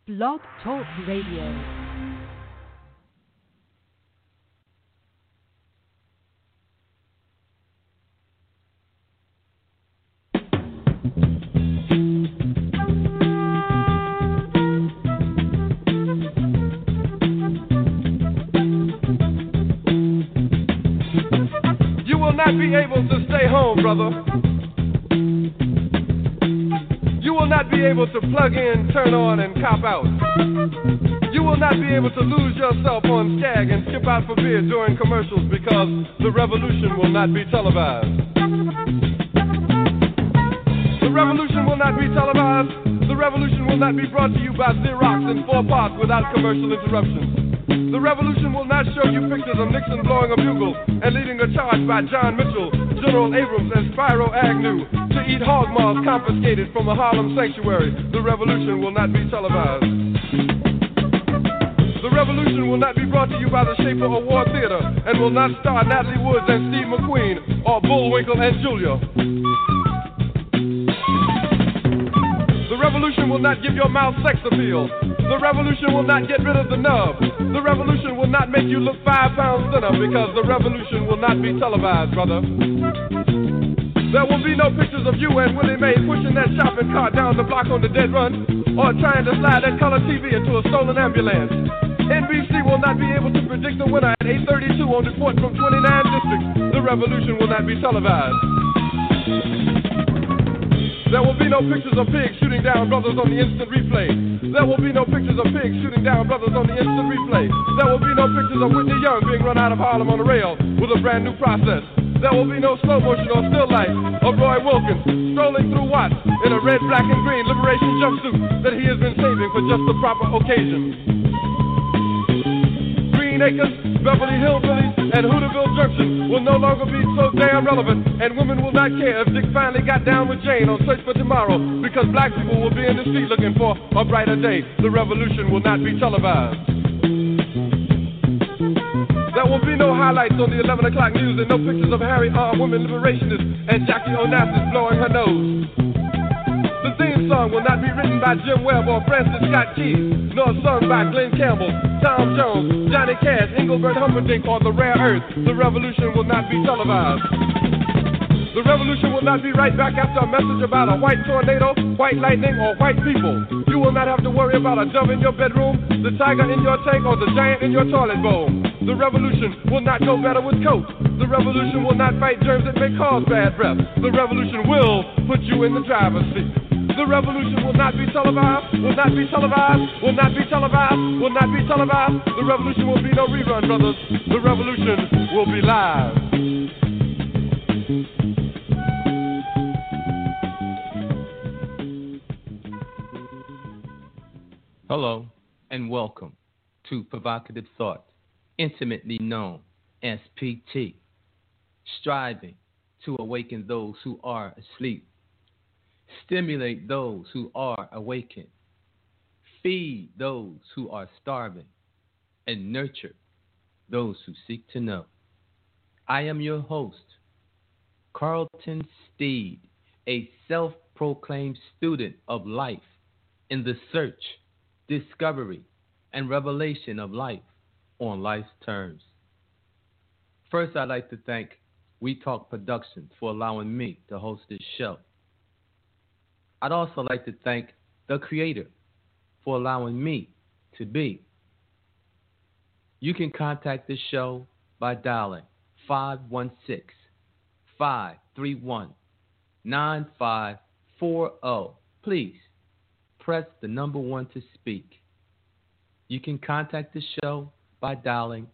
Blog Talk Radio. Not be able to stay home, brother. You will not be able to plug in, turn on, and cop out. You will not be able to lose yourself on Skag and skip out for beer during commercials because the revolution will not be televised. The revolution will not be televised. The revolution will not be brought to you by Xerox in 4 parts without commercial interruptions. The revolution will not show you pictures of Nixon blowing a bugle and leading a charge by John Mitchell, General Abrams, and Spyro Agnew to eat hog maws confiscated from a Harlem sanctuary. The revolution will not be televised. The revolution will not be brought to you by the Schaefer Award Theater and will not star Natalie Woods and Steve McQueen or Bullwinkle and Julia. The revolution will not give your mouth sex appeal. The revolution will not get rid of the nub. The revolution will not make you look 5 pounds thinner because the revolution will not be televised, brother. There will be no pictures of you and Willie Mae pushing that shopping cart down the block on the dead run or trying to slide that color TV into a stolen ambulance. NBC will not be able to predict the winner at 8:32 on report from 29 districts. The revolution will not be televised. There will be no pictures of pigs shooting down brothers on the instant replay. There will be no pictures of pigs shooting down brothers on the instant replay. There will be no pictures of Whitney Young being run out of Harlem on a rail with a brand new process. There will be no slow motion or still life of Roy Wilkins strolling through Watts in a red, black, and green liberation jumpsuit that he has been saving for just the proper occasion. Green Acres, Beverly Hillbillies, and Hooterville Junction will no longer be so damn relevant, and women will not care if Dick finally got down with Jane on Search for Tomorrow, because black people will be in the street looking for a brighter day. The revolution will not be televised. There will be no highlights on the 11 o'clock news and no pictures of Harry armed women liberationists and Jackie Onassis blowing her nose. The theme song will not be written by Jim Webb or Francis Scott Keys, nor sung by Glenn Campbell, Tom Jones, Johnny Cash, Engelbert Humperdinck, or The Rare Earth. The revolution will not be televised. The revolution will not be right back after a message about a white tornado, white lightning, or white people. You will not have to worry about a dove in your bedroom, the tiger in your tank, or the giant in your toilet bowl. The revolution will not go better with Coke. The revolution will not fight germs that may cause bad breath. The revolution will put you in the driver's seat. The revolution will not be televised, will not be televised, will not be televised, will not be televised. The revolution will be no rerun, brothers. The revolution will be live. Hello, and welcome to Provocative Thought, intimately known as PT, striving to awaken those who are asleep, stimulate those who are awakened, feed those who are starving, and nurture those who seek to know. I am your host, Carlton Steed, a self-proclaimed student of life in the search, discovery, and revelation of life on life's terms. First, I'd like to thank We Talk Productions for allowing me to host this show. I'd also like to thank the Creator for allowing me to be. You can contact this show by dialing 516-531-9540. Please press the number 1 to speak. You can contact the show by dialing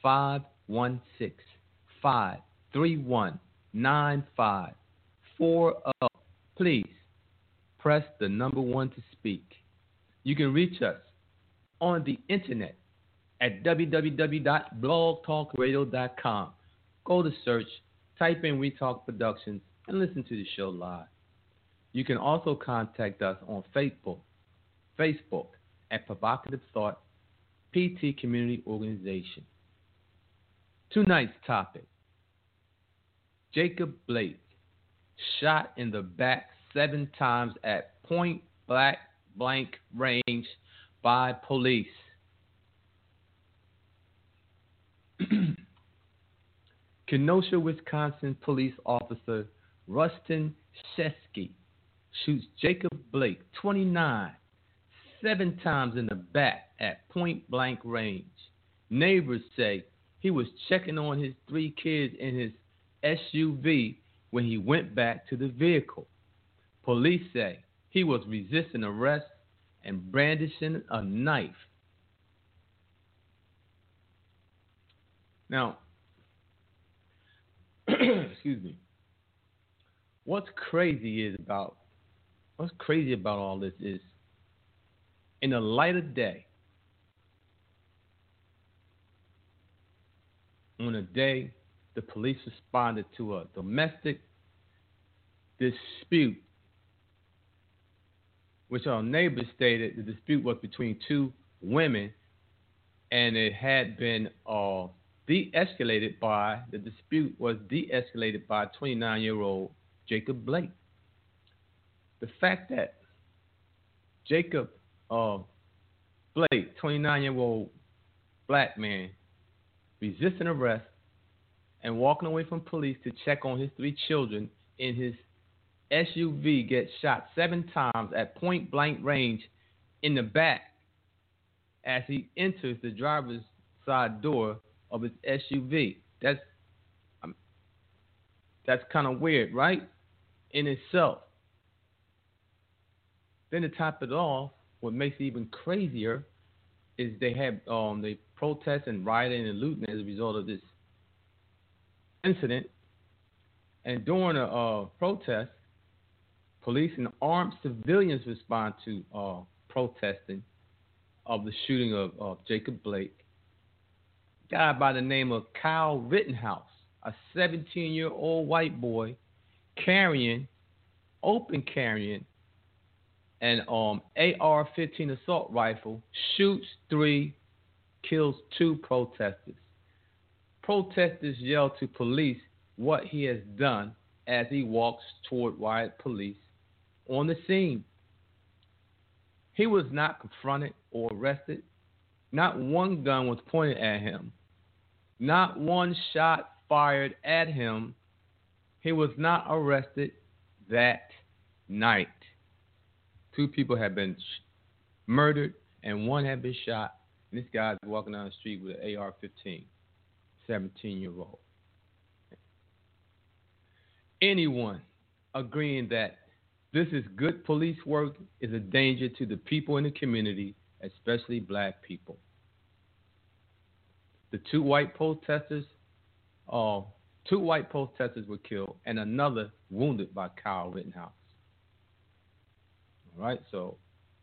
516-531-9540. Please press the number 1 to speak. You can reach us on the internet at www.blogtalkradio.com. Go to search, type in We Talk Productions, and listen to the show live. You can also contact us on Facebook at Provocative Thought PT Community Organization. Tonight's topic: Jacob Blake shot in the back 7 times at point blank range by police. Kenosha, Wisconsin police officer Rustin Shesky shoots Jacob Blake, 29, 7 times in the back at point blank range. Neighbors say he was checking on his 3 kids in his SUV when he went back to the vehicle. Police say he was resisting arrest and brandishing a knife. Now, excuse me. What's crazy about all this is, in the light of day, on a day the police responded to a domestic dispute, which our neighbors stated the dispute was between 2 women, and it had been de-escalated by 29-year-old Jacob Blake. The fact that Jacob Blake, 29-year-old black man, resisting arrest and walking away from police to check on his 3 children in his SUV, gets shot 7 times at point blank range in the back as he enters the driver's side door of his SUV. That's kind of weird, right? In itself. Then to top it off, what makes it even crazier is they had they protest and rioting and looting as a result of this incident. And during a protest, police and armed civilians respond to protesting of the shooting of Jacob Blake. A guy by the name of Kyle Rittenhouse, a 17-year-old white boy, open carrying an AR-15 assault rifle, shoots 3, kills 2 protesters. Protesters yell to police what he has done as he walks toward riot police on the scene. He was not confronted or arrested. Not one gun was pointed at him. Not one shot fired at him. He was not arrested that night. 2 people had been murdered and 1 had been shot. And this guy's walking down the street with an AR-15, 17-year-old. Anyone agreeing that this is good police work is a danger to the people in the community, especially black people. The 2 white protesters were killed and another wounded by Kyle Rittenhouse. All right, so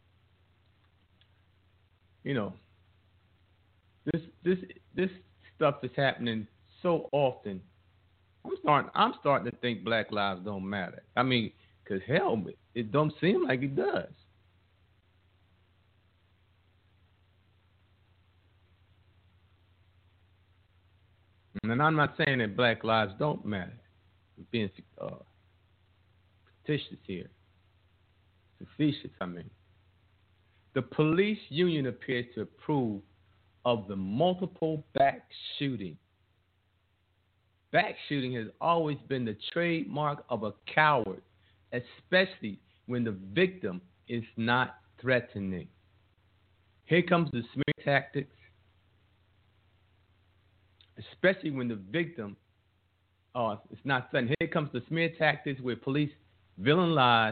this stuff is happening so often. I'm starting to think Black lives don't matter. I mean, because hell, it don't seem like it does. And I'm not saying that Black lives don't matter. I'm being fictitious here. Facetious, I mean. The police union appears to approve of the multiple back shooting. Back shooting has always been the trademark of a coward, especially when the victim is not threatening. Here comes the smear tactics, especially when the victim is not threatening. Here comes the smear tactics where police villainize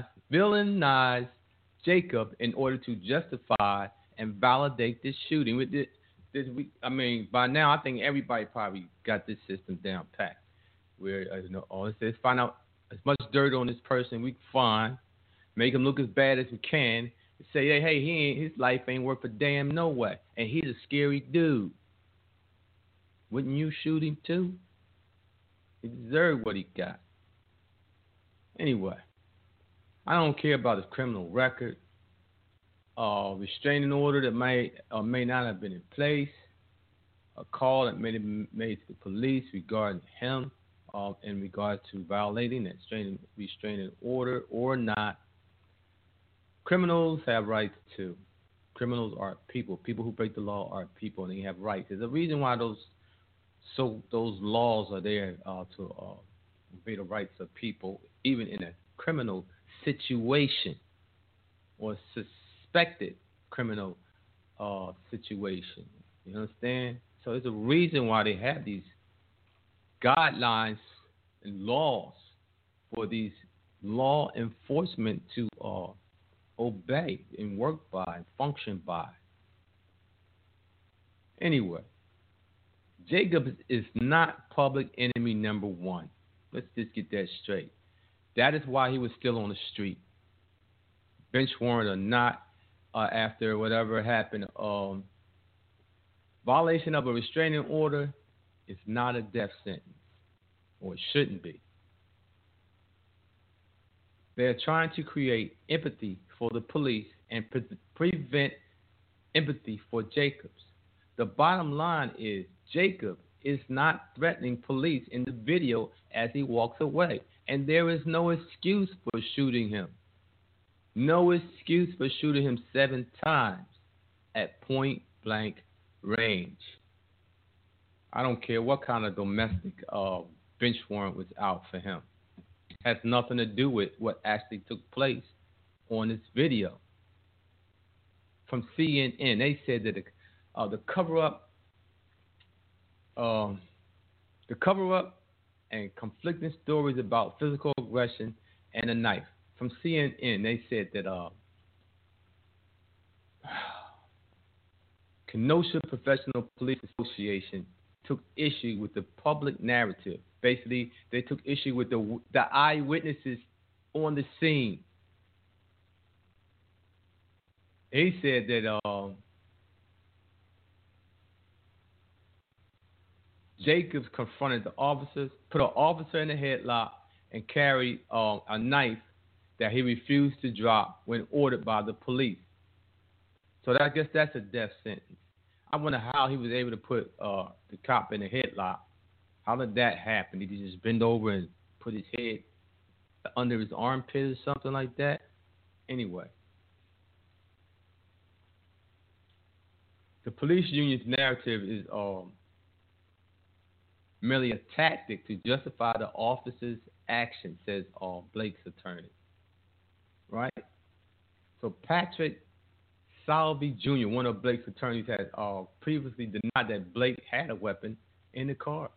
Jacob in order to justify and validate this shooting. With this, by now I think everybody probably got this system down packed. Where all it says, find out as much dirt on this person we can find, make him look as bad as we can, and say, hey, his life ain't worth a damn no way, and he's a scary dude. Wouldn't you shoot him too? He deserved what he got. Anyway, I don't care about his criminal record, restraining order that may or may not have been in place, a call that may have been made to the police regarding him in regards to violating that restraining order or not. Criminals have rights too. Criminals are people. People who break the law are people, and they have rights. There's a reason why those laws are there to obey the rights of people, even in a criminal situation or suspected criminal situation. You understand? So there's a reason why they have these guidelines and laws for these law enforcement to obey and work by and function by. Anyway, Jacob is not public enemy number one. Let's just get that straight. That is why he was still on the street. Bench warrant or not, after whatever happened, violation of a restraining order is not a death sentence, or it shouldn't be. They're trying to create empathy for the police and prevent empathy for Jacobs. The bottom line is Jacob is not threatening police in the video as he walks away. And there is no excuse for shooting him. No excuse for shooting him 7 times at point blank range. I don't care what kind of domestic bench warrant was out for him. It has nothing to do with what actually took place on this video. From CNN, they said that the cover-up and conflicting stories about physical aggression and a knife. From CNN, they said that Kenosha Professional Police Association took issue with the public narrative. Basically, they took issue with the eyewitnesses on the scene. He said that Jacobs confronted the officers, put an officer in a headlock, and carried a knife that he refused to drop when ordered by the police. So I guess that's a death sentence. I wonder how he was able to put the cop in a headlock. How did that happen? Did he just bend over and put his head under his armpit or something like that? Anyway. The police union's narrative is merely a tactic to justify the officer's action, says Blake's attorney. Right? So Patrick Salvi Jr., one of Blake's attorneys, had previously denied that Blake had a weapon in the car.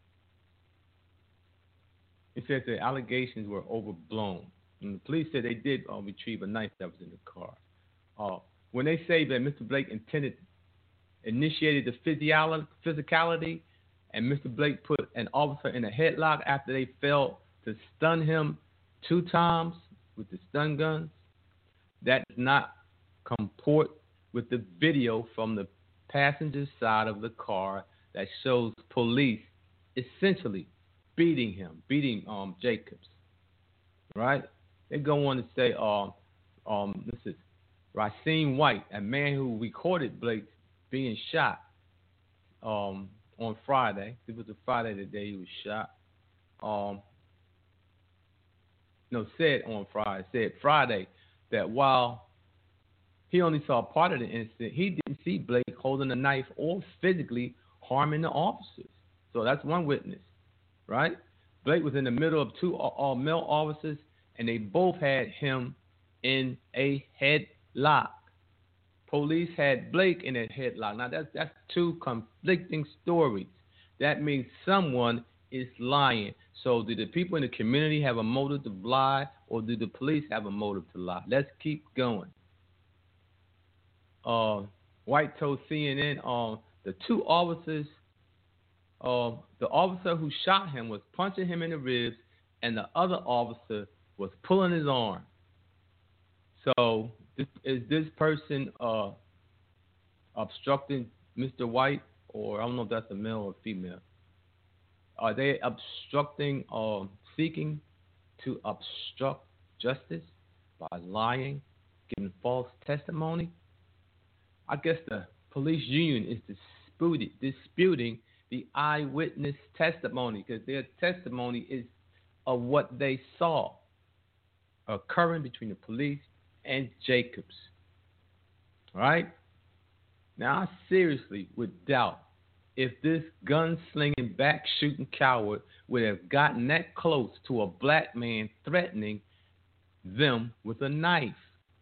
He said the allegations were overblown. And the police said they did retrieve a knife that was in the car. When they say that Mr. Blake initiated the physicality, and Mr. Blake put an officer in a headlock after they failed to stun him 2 times with the stun guns, that does not comport with the video from the passenger side of the car that shows police essentially beating Jacobs. Right? They go on to say, this is Racine White, a man who recorded Blake being shot on Friday. It was a Friday the day he was shot. Said Friday that while he only saw part of the incident, he didn't see Blake holding a knife or physically harming the officers. So that's one witness, right? Blake was in the middle of 2 male officers, and they both had him in a headlock. Police had Blake in a headlock. Now, that's 2 conflicting stories. That means someone is lying. So do the people in the community have a motive to lie, or do the police have a motive to lie? Let's keep going. White told CNN the 2 officers, the officer who shot him was punching him in the ribs, and the other officer was pulling his arm. So is this person obstructing Mr. White, or I don't know if that's a male or female? Are they obstructing or seeking to obstruct justice by lying, giving false testimony? I guess the police union is disputing the eyewitness testimony, because their testimony is of what they saw occurring between the police and Jacobs. Right? Now, I seriously would doubt if this gun-slinging, back-shooting coward would have gotten that close to a black man threatening them with a knife.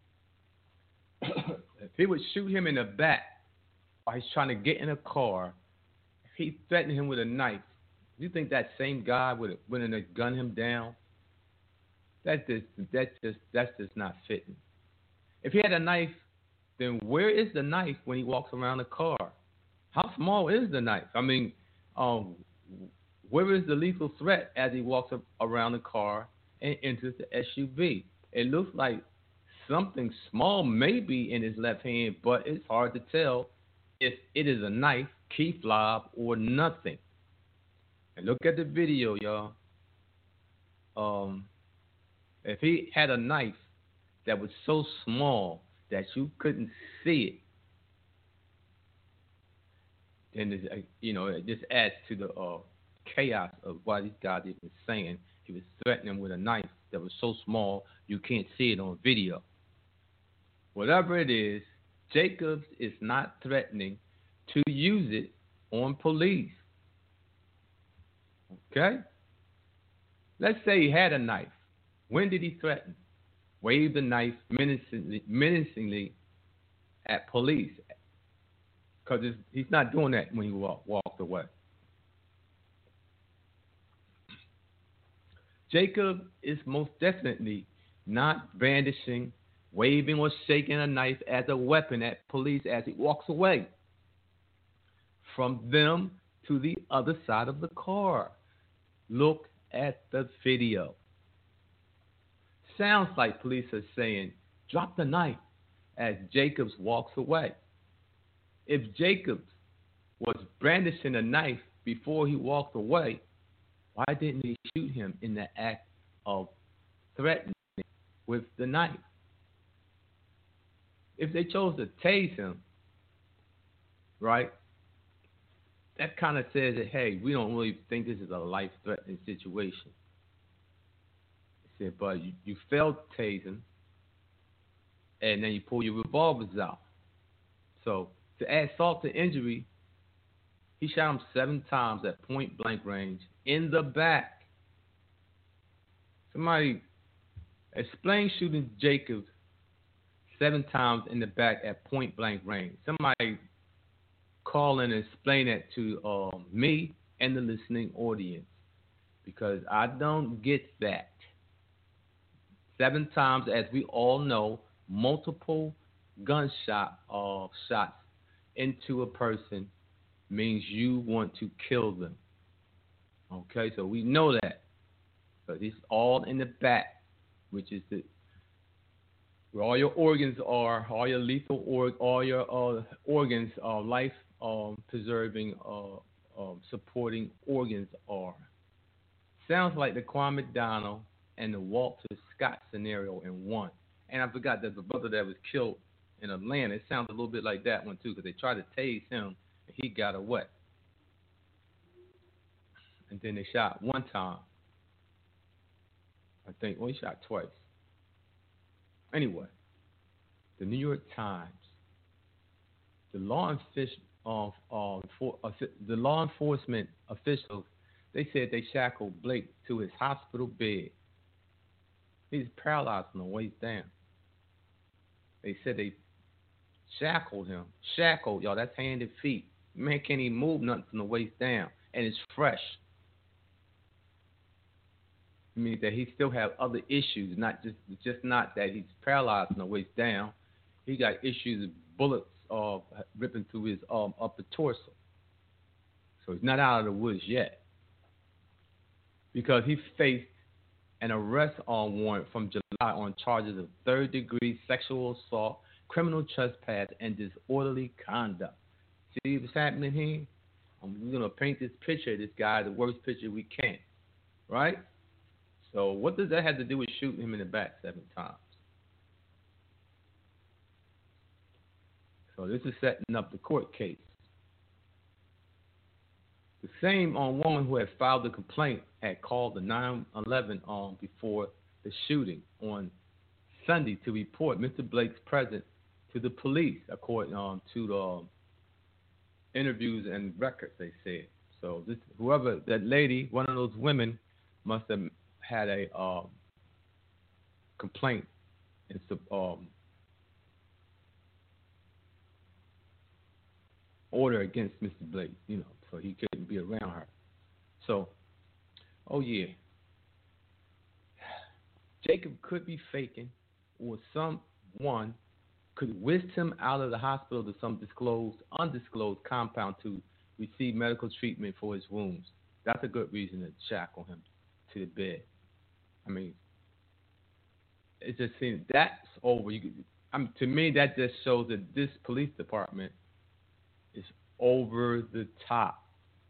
If he would shoot him in the back while he's trying to get in a car, if he threatened him with a knife, do you think that same guy would have went in and gunned him down? That's just not fitting. If he had a knife, then where is the knife when he walks around the car? How small is the knife? I mean, where is the lethal threat as he walks around the car and enters the SUV? It looks like something small may be in his left hand, but it's hard to tell if it is a knife, key fob, or nothing. And look at the video, y'all. If he had a knife that was so small that you couldn't see it, then it just adds to the chaos of what these guys even saying. He was threatening with a knife that was so small you can't see it on video. Whatever it is, Jacobs is not threatening to use it on police. Okay? Let's say he had a knife. When did he threaten? Wave the knife menacingly at police. Because he's not doing that when he walked away. Jacob is most definitely not brandishing, waving, or shaking a knife as a weapon at police as he walks away from them to the other side of the car. Look at the video. Sounds like police are saying, drop the knife, as Jacobs walks away. If Jacobs was brandishing a knife before he walked away, why didn't they shoot him in the act of threatening with the knife? If they chose to tase him, right, that kind of says that, hey, we don't really think this is a life-threatening situation. They said, but you failed tasing, and then you pull your revolvers out. So to add salt to injury, he shot him 7 times at point-blank range in the back. Somebody explain shooting Jacobs 7 times in the back at point-blank range. Somebody call in and explain that to me and the listening audience, because I don't get that. 7 times, as we all know, multiple gunshot shots into a person means you want to kill them. Okay, so we know that. But it's all in the back, which is where all your organs are, all your lethal all your organs are life preserving, supporting organs are. Sounds like the Kwame McDonald and the Walter Scott scenario in one. And I forgot that the brother that was killed in Atlanta, it sounds a little bit like that one too, because they tried to tase him and he got away. And then they shot 1 time. I think, he shot twice. Anyway, the New York Times, the law enforcement officials, they said they shackled Blake to his hospital bed. He's paralyzed from the waist down. They said they shackled him. Shackled, y'all, that's hand and feet. Man can't even move nothing from the waist down. And it's fresh. It means that he still have other issues, not just not that he's paralyzed from the waist down. He got issues of bullets ripping through his upper torso. So he's not out of the woods yet. Because he faced an arrest warrant from July on charges of third-degree sexual assault, criminal trespass, and disorderly conduct. See what's happening here? We're going to paint this picture of this guy, the worst picture we can. Right? So what does that have to do with shooting him in the back 7 times? So this is setting up the court case. The same woman who had filed the complaint had called the 911 before the shooting on Sunday to report Mr. Blake's presence to the police, according to the interviews and records, they said. So this, whoever, that lady, one of those women, must have had a complaint and order against Mr. Blake, so he couldn't be around her. So, oh yeah, Jacob could be faking, or someone could whisk him out of the hospital to some undisclosed compound to receive medical treatment for his wounds. That's a good reason to shackle him to the bed. I mean, it just seems that's over. To me, that just shows that this police department is over the top.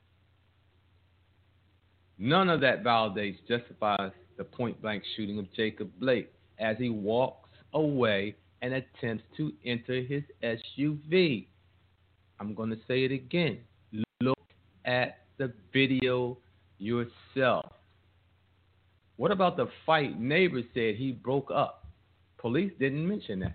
None of that validates, justifies the point-blank shooting of Jacob Blake as he walks away and attempts to enter his SUV. I'm going to say it again. Look at the video yourself. What about the fight? Neighbors said he broke up. Police didn't mention that.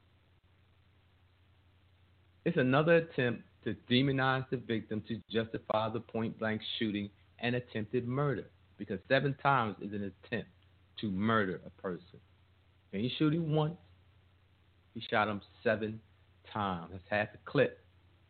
It's another attempt to demonize the victim to justify the point-blank shooting and attempted murder, because 7 times is an attempt to murder a person. And he shoot him once. He shot him 7 times. That's half a clip.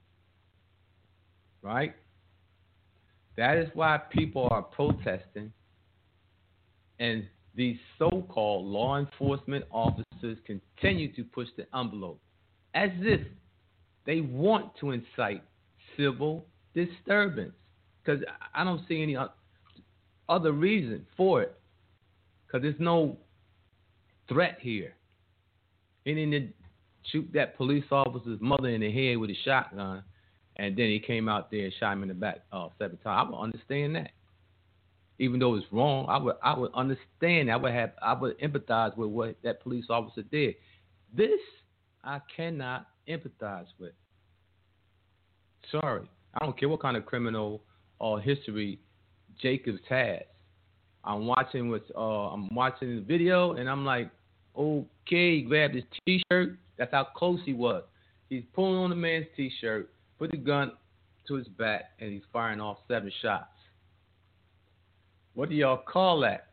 Right? That is why people are protesting, and these so-called law enforcement officers continue to push the envelope as if they want to incite civil disturbance. Because I don't see any other reason for it. Because there's no threat here. He didn't shoot that police officer's mother in the head with a shotgun, and then he came out there and shot him in the back 7 times. I would understand that. Even though it's wrong, I would understand. I would empathize with what that police officer did. This I cannot empathize with. Sorry, I don't care what kind of criminal history Jacobs has. I'm watching the video, and I'm like, okay, he grabbed his T-shirt. That's how close he was. He's pulling on the man's T-shirt, put the gun to his back, and he's firing off 7 shots. What do y'all call that?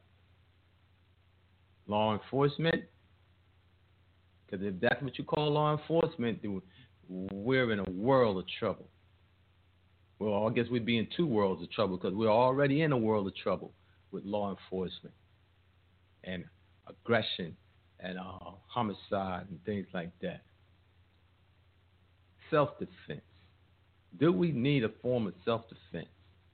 Law enforcement? Because if that's what you call law enforcement, then we're in a world of trouble. Well, I guess we'd be in 2 worlds of trouble, because we're already in a world of trouble with law enforcement and aggression and homicide and things like that. Self-defense. Do we need a form of self-defense?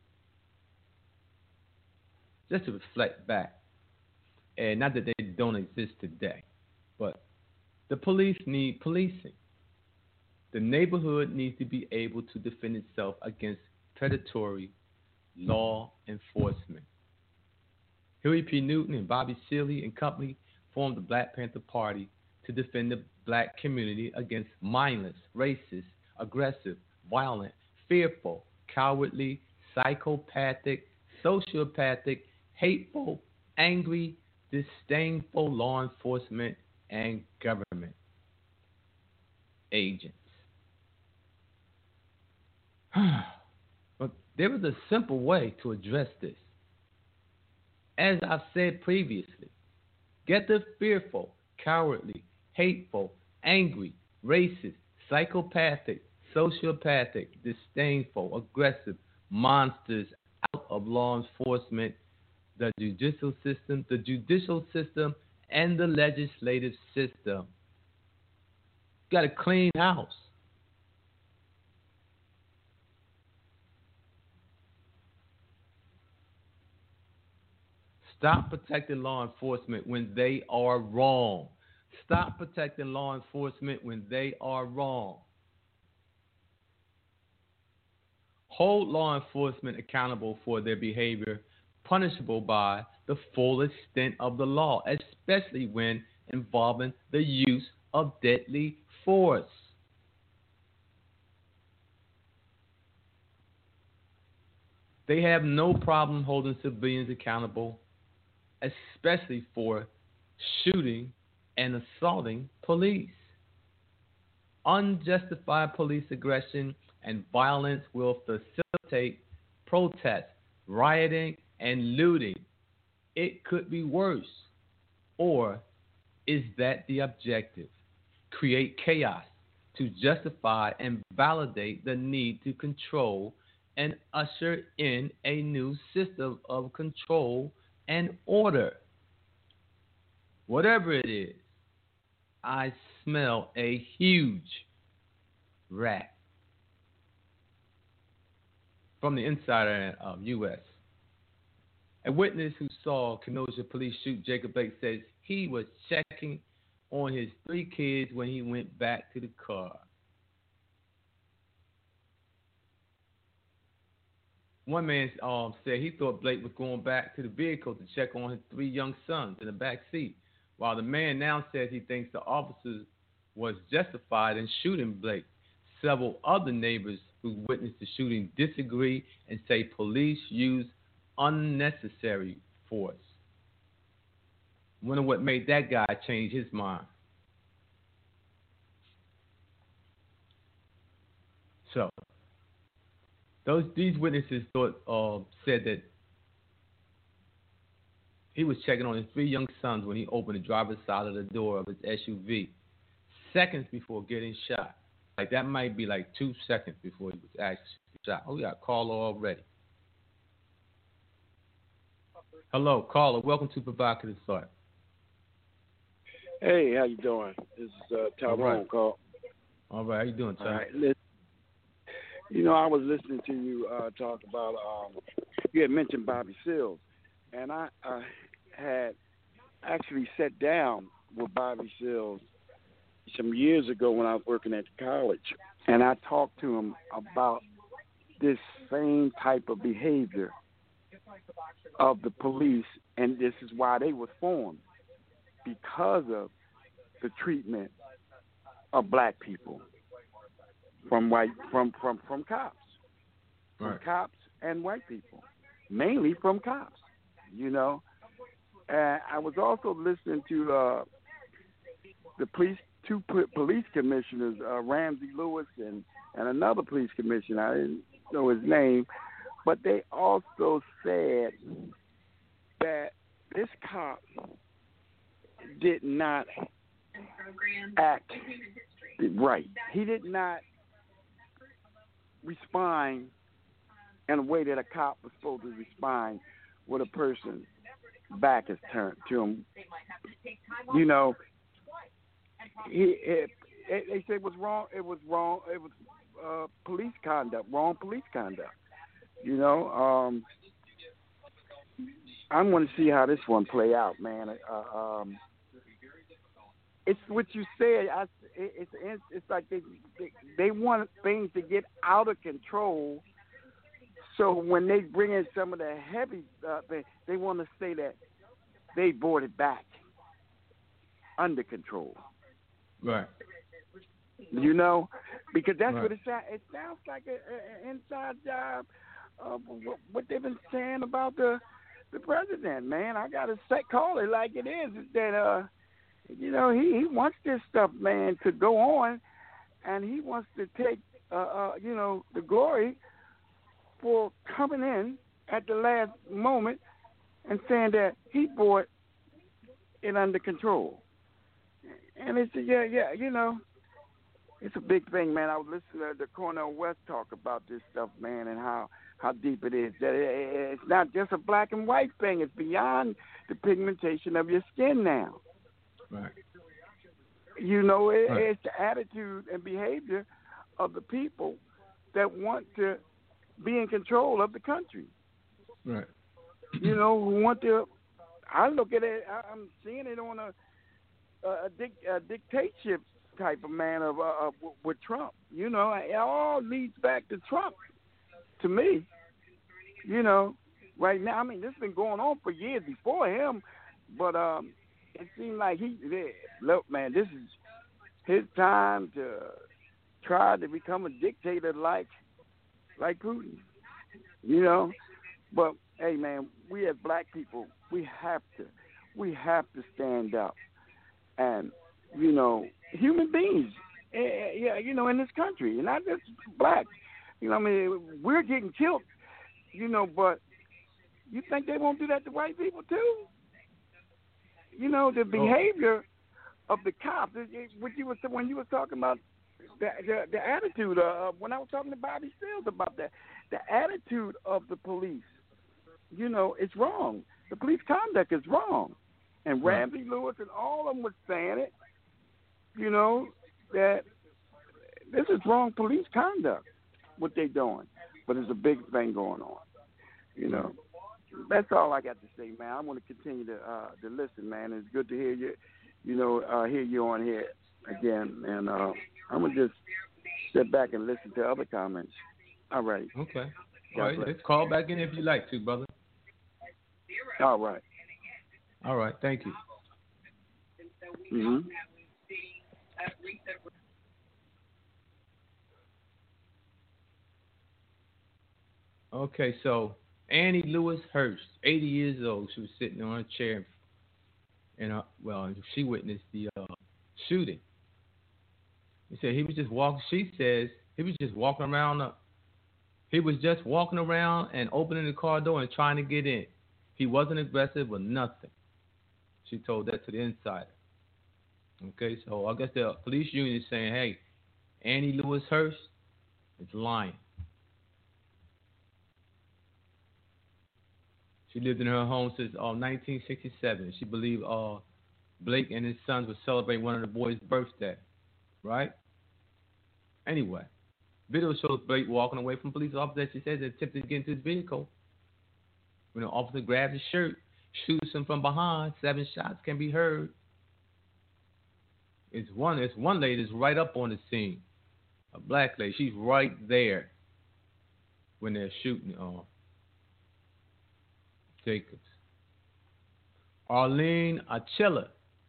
Just to reflect back, and not that they don't exist today, but the police need policing. The neighborhood needs to be able to defend itself against predatory law enforcement. Huey P. Newton and Bobby Seale and company formed the Black Panther Party to defend the black community against mindless, racist, aggressive, violent, fearful, cowardly, psychopathic, sociopathic, hateful, angry, disdainful law enforcement and government agents. But there was a simple way to address this. As I've said previously, get the fearful, cowardly, hateful, angry, racist, psychopathic, sociopathic, disdainful, aggressive monsters out of law enforcement, the judicial system, and the legislative system. Got a clean house. Stop protecting law enforcement when they are wrong. Stop protecting law enforcement when they are wrong. Hold law enforcement accountable for their behavior, punishable by the full extent of the law, especially when involving the use of deadly force. They have no problem holding civilians accountable, especially for shooting and assaulting police. Unjustified police aggression and violence will facilitate protests, rioting, and looting. It could be worse. Or is that the objective? Create chaos to justify and validate the need to control and usher in a new system of control and order. Whatever it is, I smell a huge rat. From the insider of U.S. A witness who saw Kenosha police shoot Jacob Blake says he was checking on his 3 kids when he went back to the car. One man said he thought Blake was going back to the vehicle to check on his 3 young sons in the back seat, while the man now says he thinks the officer was justified in shooting Blake. Several other neighbors who witnessed the shooting disagree and say police used unnecessary force. Wonder what made that guy change his mind. So, these witnesses said that he was checking on his 3 young sons when he opened the driver's side of the door of his SUV, seconds before getting shot. Like that might be like 2 seconds before he was actually shot. Oh, we got a caller already. Hello, caller. Welcome to Provocative Thought. Hey, how you doing? This is Tyrone. Call. All right, how you doing, Tyrone? All right. Listen, you know, I was listening to you talk about. You had mentioned Bobby Seals, and I had actually sat down with Bobby Seals some years ago when I was working at the college, and I talked to him about this same type of behavior of the police, and this is why they were formed, because of the treatment of black people from cops, from cops and white people, mainly from cops, you know. I was also listening to the two police commissioners, Ramsey Lewis and another police commissioner. I didn't know his name, but they also said that this cop did not act right. He did not respond in a way that a cop was supposed to respond when a person's back is turned to him. You know, they said it was wrong. It was wrong. It was police conduct, wrong police conduct. You know, I'm going to see how this one play out, man. It's what you said. It's like they want things to get out of control. So when they bring in some of the heavy, they want to say that they brought it back under control. Right. You know, because that's what it sounds. It sounds like an inside job of what they've been saying about the president, man. I got to call it like it is. That you know, he wants this stuff, man, to go on, and he wants to take you know, the glory for coming in at the last moment and saying that he brought it under control. And it's yeah, you know, it's a big thing, man. I was listening to Cornel West talk about this stuff, man, and how deep it is. That it's not just a black and white thing. It's beyond the pigmentation of your skin now. Right. You know, it's the attitude and behavior of the people that want to be in control of the country. Right. You know, who want to. I look at it. I'm seeing it on a dictatorship type of man with Trump. You know, it all leads back to Trump. To me, you know, right now. I mean, this has been going on for years before him, but it seemed like look, man, this is his time to try to become a dictator like Putin. You know, but hey, man, we as black people, we have to stand up, and you know, human beings Yeah, in this country, and not just blacks. We're getting killed, but you think they won't do that to white people too? The behavior of the cops. When you were talking about the attitude when I was talking to Bobby Seals about that, the attitude of the police, it's wrong. The police conduct is wrong, and Ramsey Lewis and all of them were saying it. That this is wrong police conduct, what they're doing, but there's a big thing going on. That's all I got to say, man. I want to continue to listen, man. It's good to hear you, hear you on here again, and I'm gonna just sit back and listen to other comments. All right. Okay. All right. Let's call back in if you like to, brother. All right. All right. Thank you. Mm-hmm. Okay, so Annie Lewis Hurst, 80 years old, she was sitting on a chair, and she witnessed the shooting. He said he was just walking. She says he was just walking around. He was just walking around and opening the car door and trying to get in. He wasn't aggressive or nothing. She told that to the insider. Okay, so I guess the police union is saying, hey, Annie Lewis Hurst is lying. She lived in her home since 1967. She believed Blake and his sons would celebrate one of the boys' birthday, right? Anyway, video shows Blake walking away from police officers. She says they attempted to get into his vehicle. When the officer grabs his shirt, shoots him from behind, 7 shots can be heard. It's one lady that's right up on the scene, a black lady. She's right there when they're shooting Jacobs. Arlene Achilla,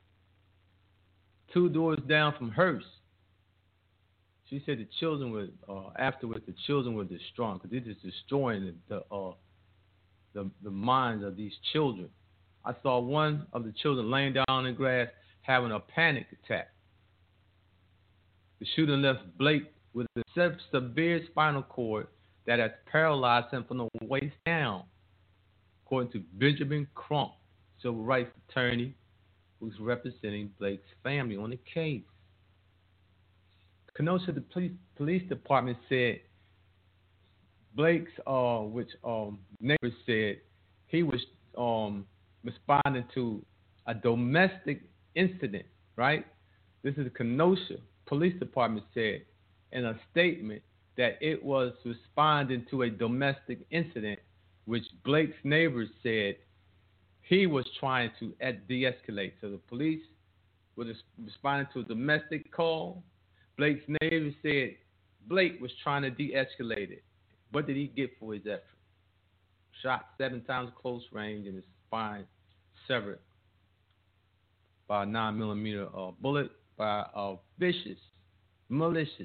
2 doors down from Hearst. She said the children were afterwards. The children were destroyed because it is destroying the minds of these children. I saw one of the children laying down on the grass having a panic attack. The shooting left Blake with a severe spinal cord that has paralyzed him from the waist down, according to Benjamin Crump, civil rights attorney who's representing Blake's family on the case. Kenosha, the police department said Blake's, neighbors said he was responding to a domestic incident, right? This is the Kenosha Police Department said in a statement that it was responding to a domestic incident, which Blake's neighbors said he was trying to de-escalate. So the police was responding to a domestic call. Blake's neighbors said Blake was trying to de-escalate it. What did he get for his effort? Shot 7 times close range and his spine severed by a 9mm bullet by a vicious, malicious,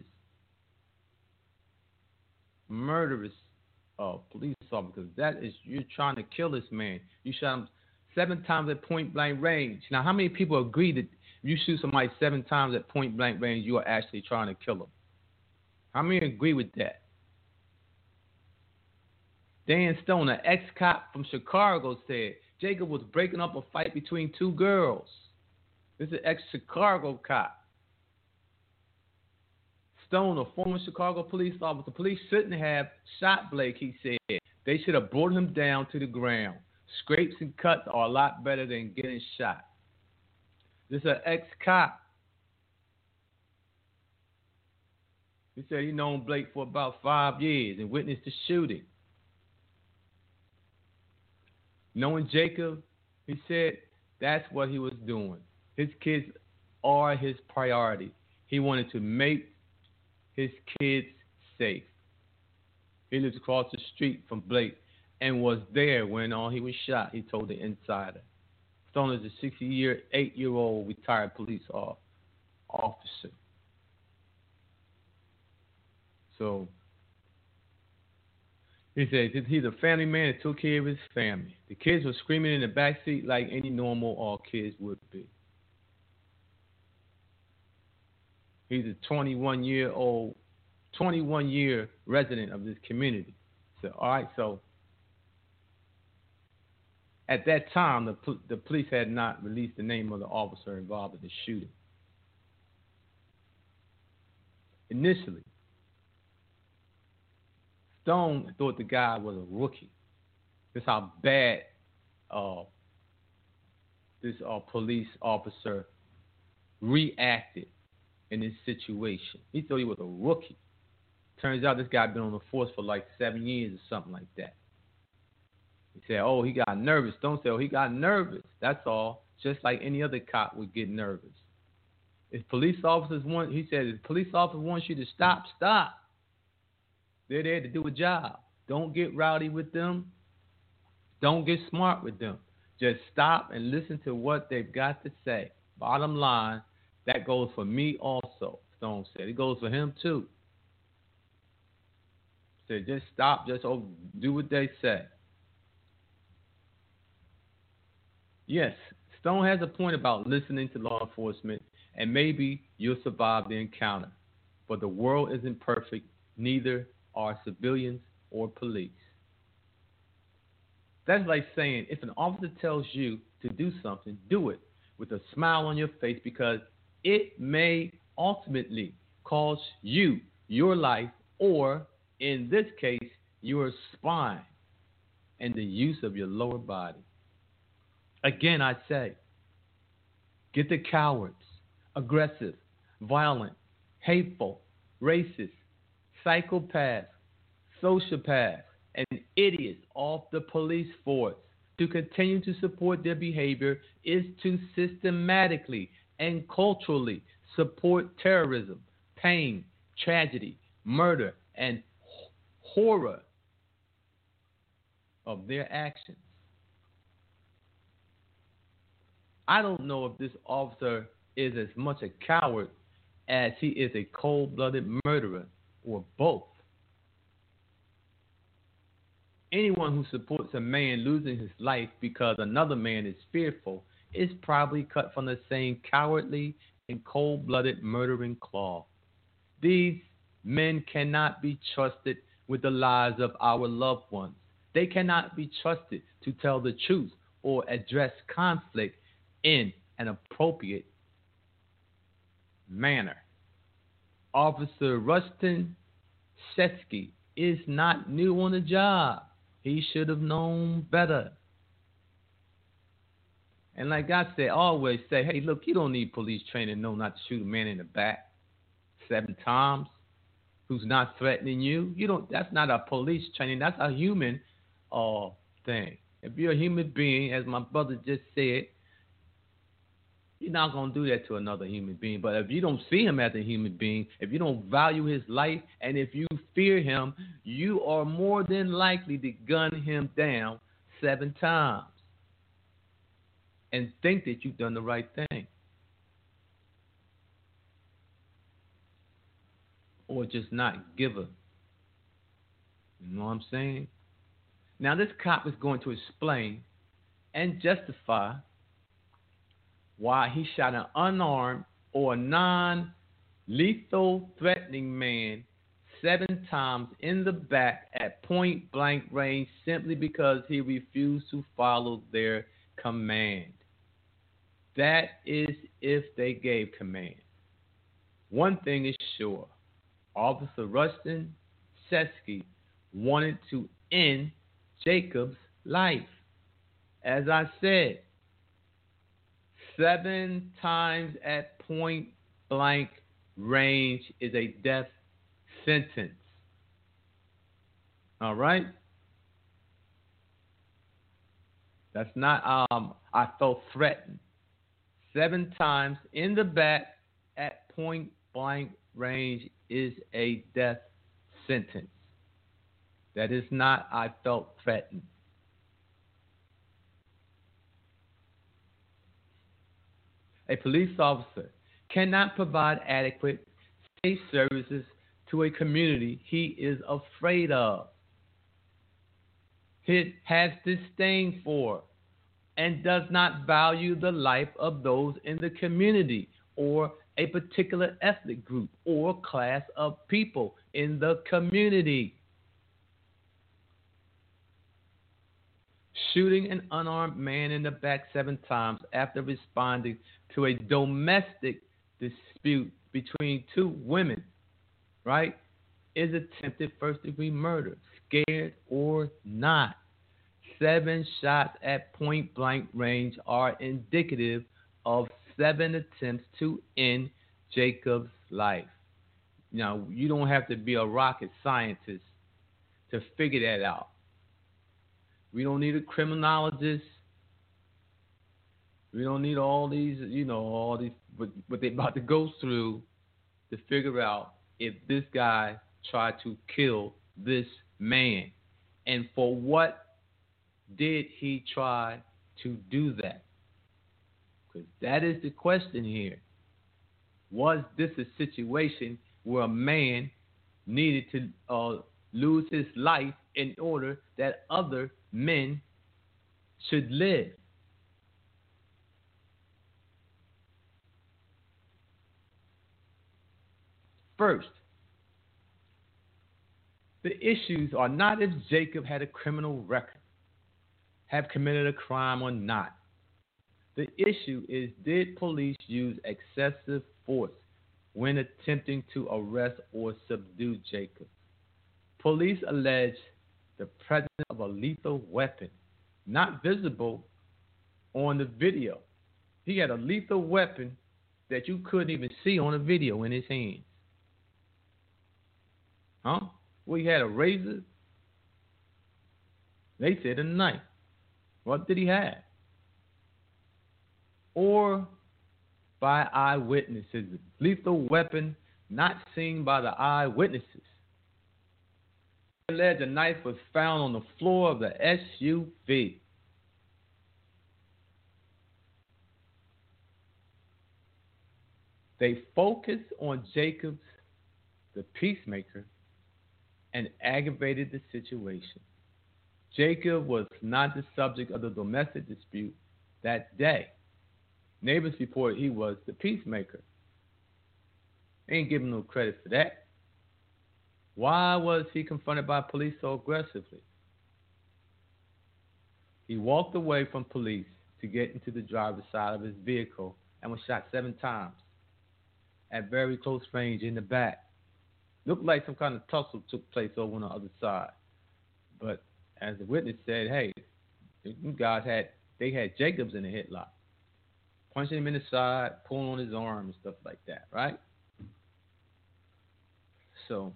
murderous police officer. Because that is, you're trying to kill this man. You shot him 7 times at point blank range. Now, how many people agree that if you shoot somebody 7 times at point blank range, you are actually trying to kill them? How many agree with that? Dan Stone, an ex-cop from Chicago, said Jacob was breaking up a fight between 2 girls. This is an ex-Chicago cop. Stone, a former Chicago police officer, the police shouldn't have shot Blake, he said. They should have brought him down to the ground. Scrapes and cuts are a lot better than getting shot. This is an ex-cop. He said he known Blake for about 5 years and witnessed the shooting. Knowing Jacob, he said that's what he was doing. His kids are his priority. He wanted to make his kids safe. He lives across the street from Blake and was there when he was shot, he told the Insider. Stone is a 68-year-old retired police officer. So he said he's a family man that took care of his family. The kids were screaming in the backseat like any normal kids would be. He's a 21-year resident of this community. So, all right, so at that time, the police had not released the name of the officer involved in the shooting. Initially, Stone thought the guy was a rookie. That's how bad this police officer reacted in this situation. He thought he was a rookie. Turns out this guy had been on the force for like 7 years or something like that. He said, oh, he got nervous. Stone said, oh, he got nervous. That's all. Just like any other cop would get nervous. If police officers want, he said, if police officers want you to stop, stop. They're there to do a job. Don't get rowdy with them. Don't get smart with them. Just stop and listen to what they've got to say. Bottom line, that goes for me also, Stone said. It goes for him too. Said, just stop, just do what they say. Yes, Stone has a point about listening to law enforcement, and maybe you'll survive the encounter. But the world isn't perfect, neither are civilians or police. That's like saying if an officer tells you to do something, do it with a smile on your face because it may ultimately cost you your life or, in this case, your spine and the use of your lower body. Again, I say, get the cowards, aggressive, violent, hateful, racist, psychopaths, sociopaths, and idiots off the police force. To continue to support their behavior is to systematically and culturally support terrorism, pain, tragedy, murder, and horror of their actions. I don't know if this officer is as much a coward as he is a cold-blooded murderer, or both. Anyone who supports a man losing his life because another man is fearful is probably cut from the same cowardly and cold-blooded murdering cloth. These men cannot be trusted with the lives of our loved ones. They cannot be trusted to tell the truth or address conflict in an appropriate manner. Officer Rustin Shesky is not new on the job. He should have known better. And like I said, always say, hey, look, you don't need police training to know not to shoot a man in the back 7 times who's not threatening you. That's not a police training. That's a human thing. If you're a human being, as my brother just said, you're not going to do that to another human being. But if you don't see him as a human being, if you don't value his life, and if you fear him, you are more than likely to gun him down 7 times and think that you've done the right thing. Or just not give a. You know what I'm saying? Now, this cop is going to explain and justify why he shot an unarmed or non-lethal threatening man 7 times in the back at point blank range simply because he refused to follow their command. That is if they gave command. One thing is sure. Officer Rustin Shesky wanted to end Jacob's life. As I said, 7 times at point blank range is a death sentence. All right? That's not, I felt threatened. 7 times in the back at point blank range is a death sentence. That is not, I felt threatened. A police officer cannot provide adequate, safe services to a community he is afraid of, he has disdain for, and does not value the life of those in the community or a particular ethnic group or class of people in the community. Shooting an unarmed man in the back 7 times after responding to a domestic dispute between 2 women, right, is attempted first-degree murder, scared or not. 7 shots at point-blank range are indicative of 7 attempts to end Jacob's life. Now, you don't have to be a rocket scientist to figure that out. We don't need a criminologist. We don't need all these, what they're about to go through to figure out if this guy tried to kill this man. And for what did he try to do that? Because that is the question here. Was this a situation where a man needed to lose his life in order that other men should live? First, the issues are not if Jacob had a criminal record, have committed a crime or not. The issue is, did police use excessive force when attempting to arrest or subdue Jacob? Police allege the presence of a lethal weapon, not visible on the video. He had a lethal weapon that you couldn't even see on the video in his hands. Huh? Well, he had a razor. They said a knife. What did he have? Or by eyewitnesses. Lethal weapon not seen by the eyewitnesses. They allege a knife was found on the floor of the SUV. They focused on Jacobs, the peacemaker, and aggravated the situation. Jacob was not the subject of the domestic dispute that day. Neighbors reported he was the peacemaker. They ain't giving no credit for that. Why was he confronted by police so aggressively? He walked away from police to get into the driver's side of his vehicle and was shot 7 times at very close range in the back. Looked like some kind of tussle took place over on the other side. But as the witness said, hey, you guys had Jacobs in a headlock, punching him in the side, pulling on his arm and stuff like that, right? So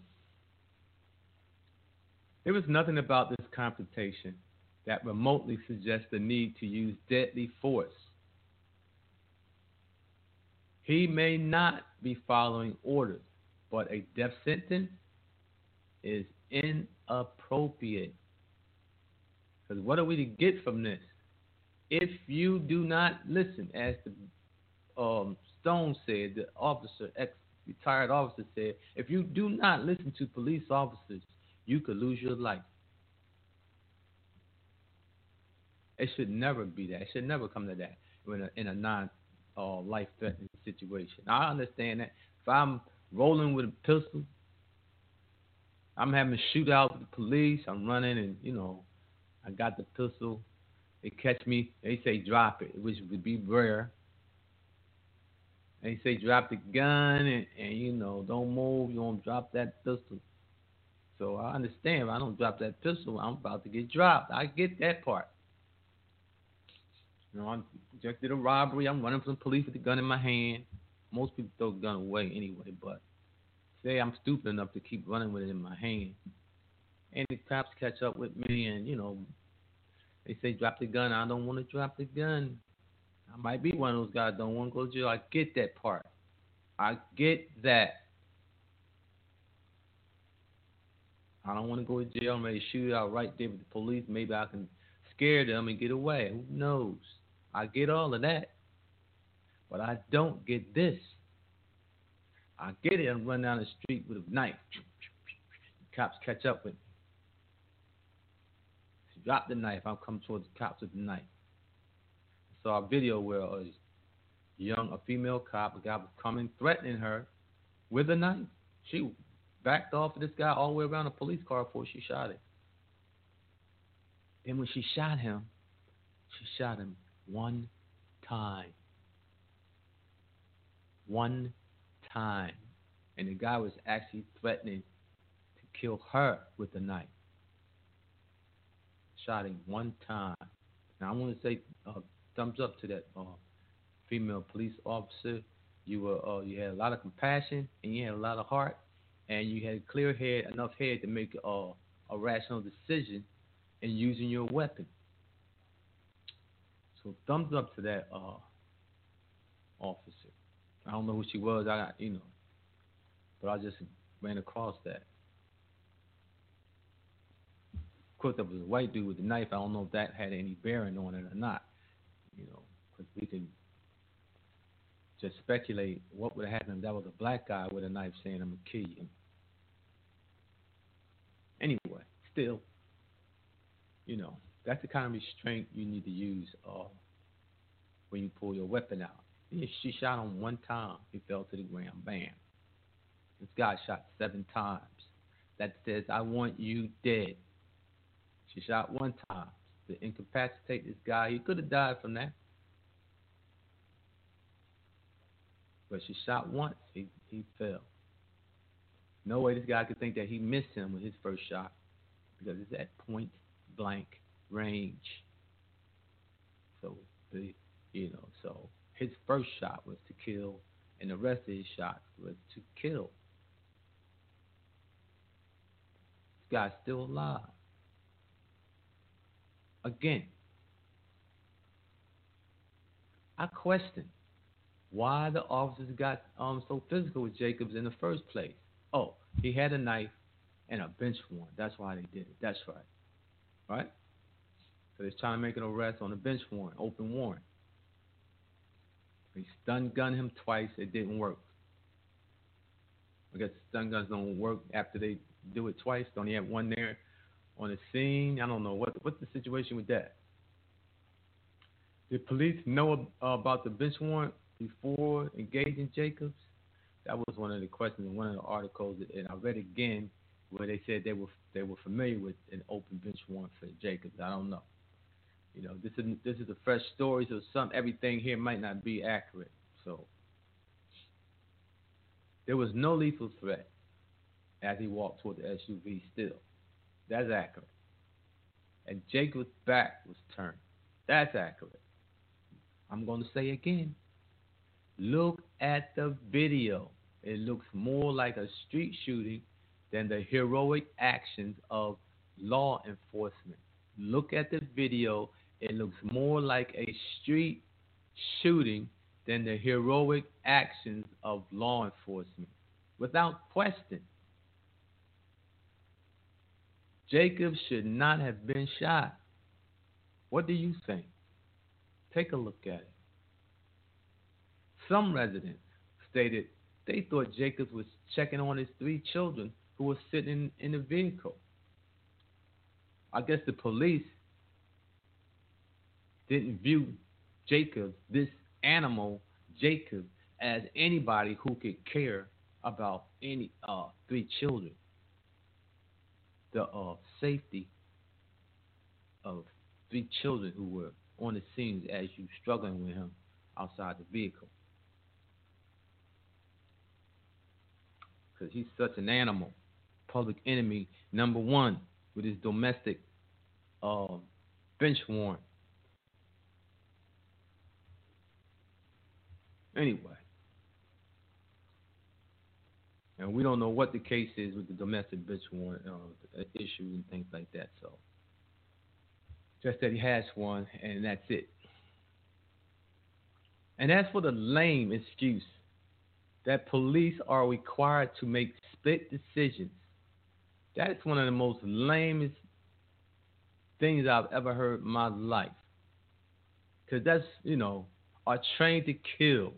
there was nothing about this confrontation that remotely suggests the need to use deadly force. He may not be following orders, but a death sentence is inappropriate. Because what are we to get from this? If you do not listen, as the Stone said, the officer, ex-retired officer said, if you do not listen to police officers, you could lose your life. It should never be that. It should never come to that in a non-life-threatening situation. I understand that. If I'm rolling with a pistol, I'm having a shootout with the police, I'm running and, I got the pistol. They catch me, they say drop it, which would be rare. They say drop the gun and don't move, you don't drop that pistol. So I understand if I don't drop that pistol, I'm about to get dropped. I get that part. I just did a robbery, I'm running from the police with the gun in my hand. Most people throw the gun away anyway, but say I'm stupid enough to keep running with it in my hand. And the cops catch up with me and, they say drop the gun. I don't want to drop the gun. I might be one of those guys don't want to go to jail. I get that part. I get that. I don't want to go to jail. I'm ready to shoot out right there with the police. Maybe I can scare them and get away. Who knows? I get all of that. But I don't get this. I get it and run down the street with a knife. Cops catch up with me. Drop the knife. I'll come towards the cops with the knife. I saw a video where a female cop. A guy was coming, threatening her with a knife. She backed off of this guy all the way around a police car before she shot him. Then when she shot him one time. One time. And the guy was actually threatening to kill her with a knife. Shot him one time. Now I want to say thumbs up to that female police officer. You had a lot of compassion and you had a lot of heart, and you had clear head, enough head to make a rational decision in using your weapon. So thumbs up to that officer. I don't know who she was, but I just ran across that. Of course, there was a white dude with a knife. I don't know if that had any bearing on it or not, because we can just speculate what would have happened if that was a black guy with a knife saying, I'm going to kill you. Anyway, still, that's the kind of restraint you need to use when you pull your weapon out. She shot him one time. He fell to the ground. Bam. This guy shot 7 times. That says, I want you dead. She shot one time to incapacitate this guy. He could have died from that. But she shot once. He fell. No way this guy could think that he missed him with his first shot, because it's at point blank range. So his first shot was to kill, and the rest of his shots was to kill. This guy's still alive. Again, I question why the officers got so physical with Jacobs in the first place. Oh, he had a knife and a bench warrant. That's why they did it. That's right. Right? So they're trying to make an arrest on a bench warrant, open warrant. They stun gunned him twice. It didn't work. I guess stun guns don't work after they do it twice. Don't you have one there on the scene? I don't know. What's the situation with that? Did police know about the bench warrant before engaging Jacobs? That was one of the questions in one of the articles, and I read again where they said they were familiar with an open bench warrant for Jacobs. I don't know. This is a fresh story, so everything here might not be accurate. So there was no lethal threat as he walked toward the SUV. Still, that's accurate. And Jacobs' back was turned. That's accurate. I'm going to say again. Look at the video. It looks more like a street shooting than the heroic actions of law enforcement. Look at the video. It looks more like a street shooting than the heroic actions of law enforcement. Without question. Jacob should not have been shot. What do you think? Take a look at it. Some residents stated they thought Jacobs was checking on his 3 children who were sitting in the vehicle. I guess the police didn't view Jacob, this animal, Jacob, as anybody who could care about any 3 children. The safety of 3 children who were on the scenes as you struggling with him outside the vehicle. Because he's such an animal. Public enemy number 1 with his domestic bench warrant. Anyway. And we don't know what the case is with the domestic bench warrant issue and things like that. So just that he has one, and that's it. And as for the lame excuse that police are required to make split decisions, that is one of the most lamest things I've ever heard in my life. Because that's, are trained to kill.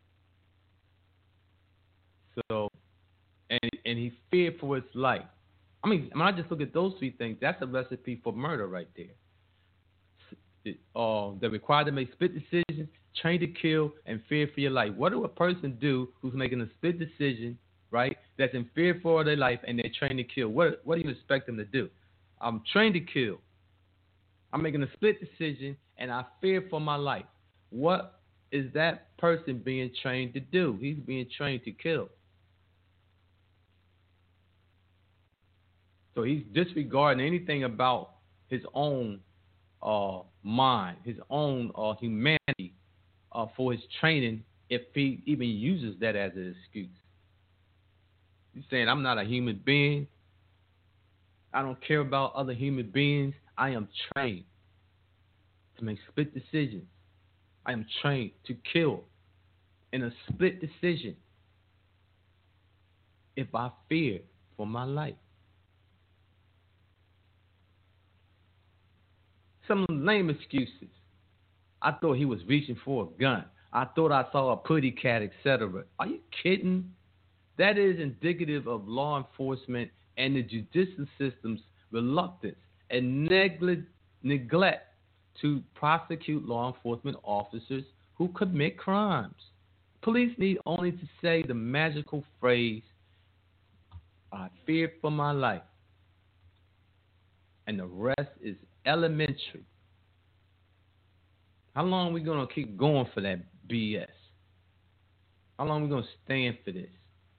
So, and he feared for his life. I mean, when I just look at those 3 things, that's a recipe for murder right there. they're required to make split decisions, trained to kill, and fear for your life. What do a person do who's making a split decision, right, that's in fear for their life, and they're trained to kill? What do you expect them to do? I'm trained to kill. I'm making a split decision, and I fear for my life. What is that person being trained to do? He's being trained to kill. So he's disregarding anything about his own mind, his own humanity for his training, if he even uses that as an excuse. He's saying, I'm not a human being. I don't care about other human beings. I am trained to make split decisions. I am trained to kill in a split decision if I fear for my life. Some lame excuses. I thought he was reaching for a gun. I thought I saw a putty cat, etc. Are you kidding? That is indicative of law enforcement and the judicial system's reluctance and neglect to prosecute law enforcement officers who commit crimes. Police need only to say the magical phrase, I fear for my life. And the rest is elementary. How long are we going to keep going for that BS? How long are we going to stand for this?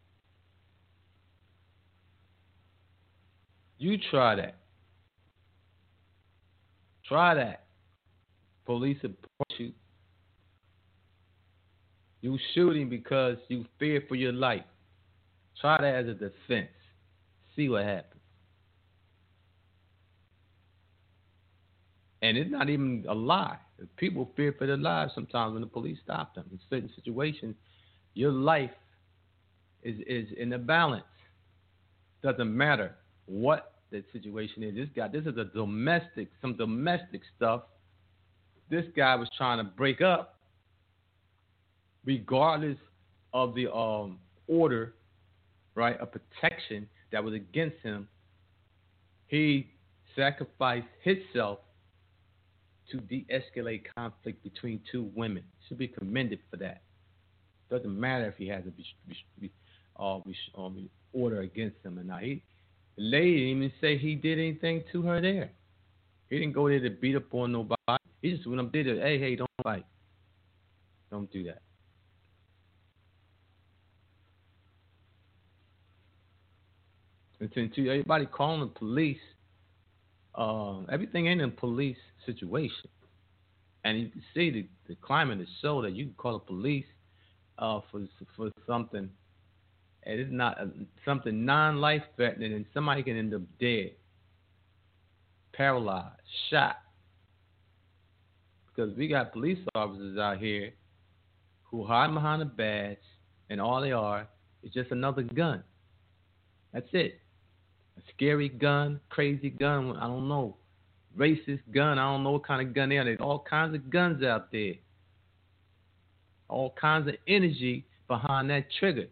You try that. Try that. Police approach you. You shooting because you fear for your life. Try that as a defense. See what happens. And it's not even a lie. People fear for their lives sometimes when the police stop them. In certain situations, your life is in a balance. Doesn't matter what the situation is. This is some domestic stuff. This guy was trying to break up, regardless of the order, right, of protection that was against him. He sacrificed himself to de-escalate conflict between two women. Should be commended for that. Doesn't matter if he has a order against him or not. The lady didn't even say he did anything to her there. He didn't go there to beat up on nobody. He just went up there to, hey, don't fight. Don't do that. And to everybody calling the police, everything ain't a police situation. And you can see the climate is so that you can call the police for something, and it's not something non-life threatening, and somebody can end up dead, paralyzed, shot. Because we got police officers out here who hide behind a badge, and all they are is just another gun. That's it. A scary gun, crazy gun, I don't know. Racist gun, I don't know what kind of gun they are. There's all kinds of guns out there. All kinds of energy behind that trigger.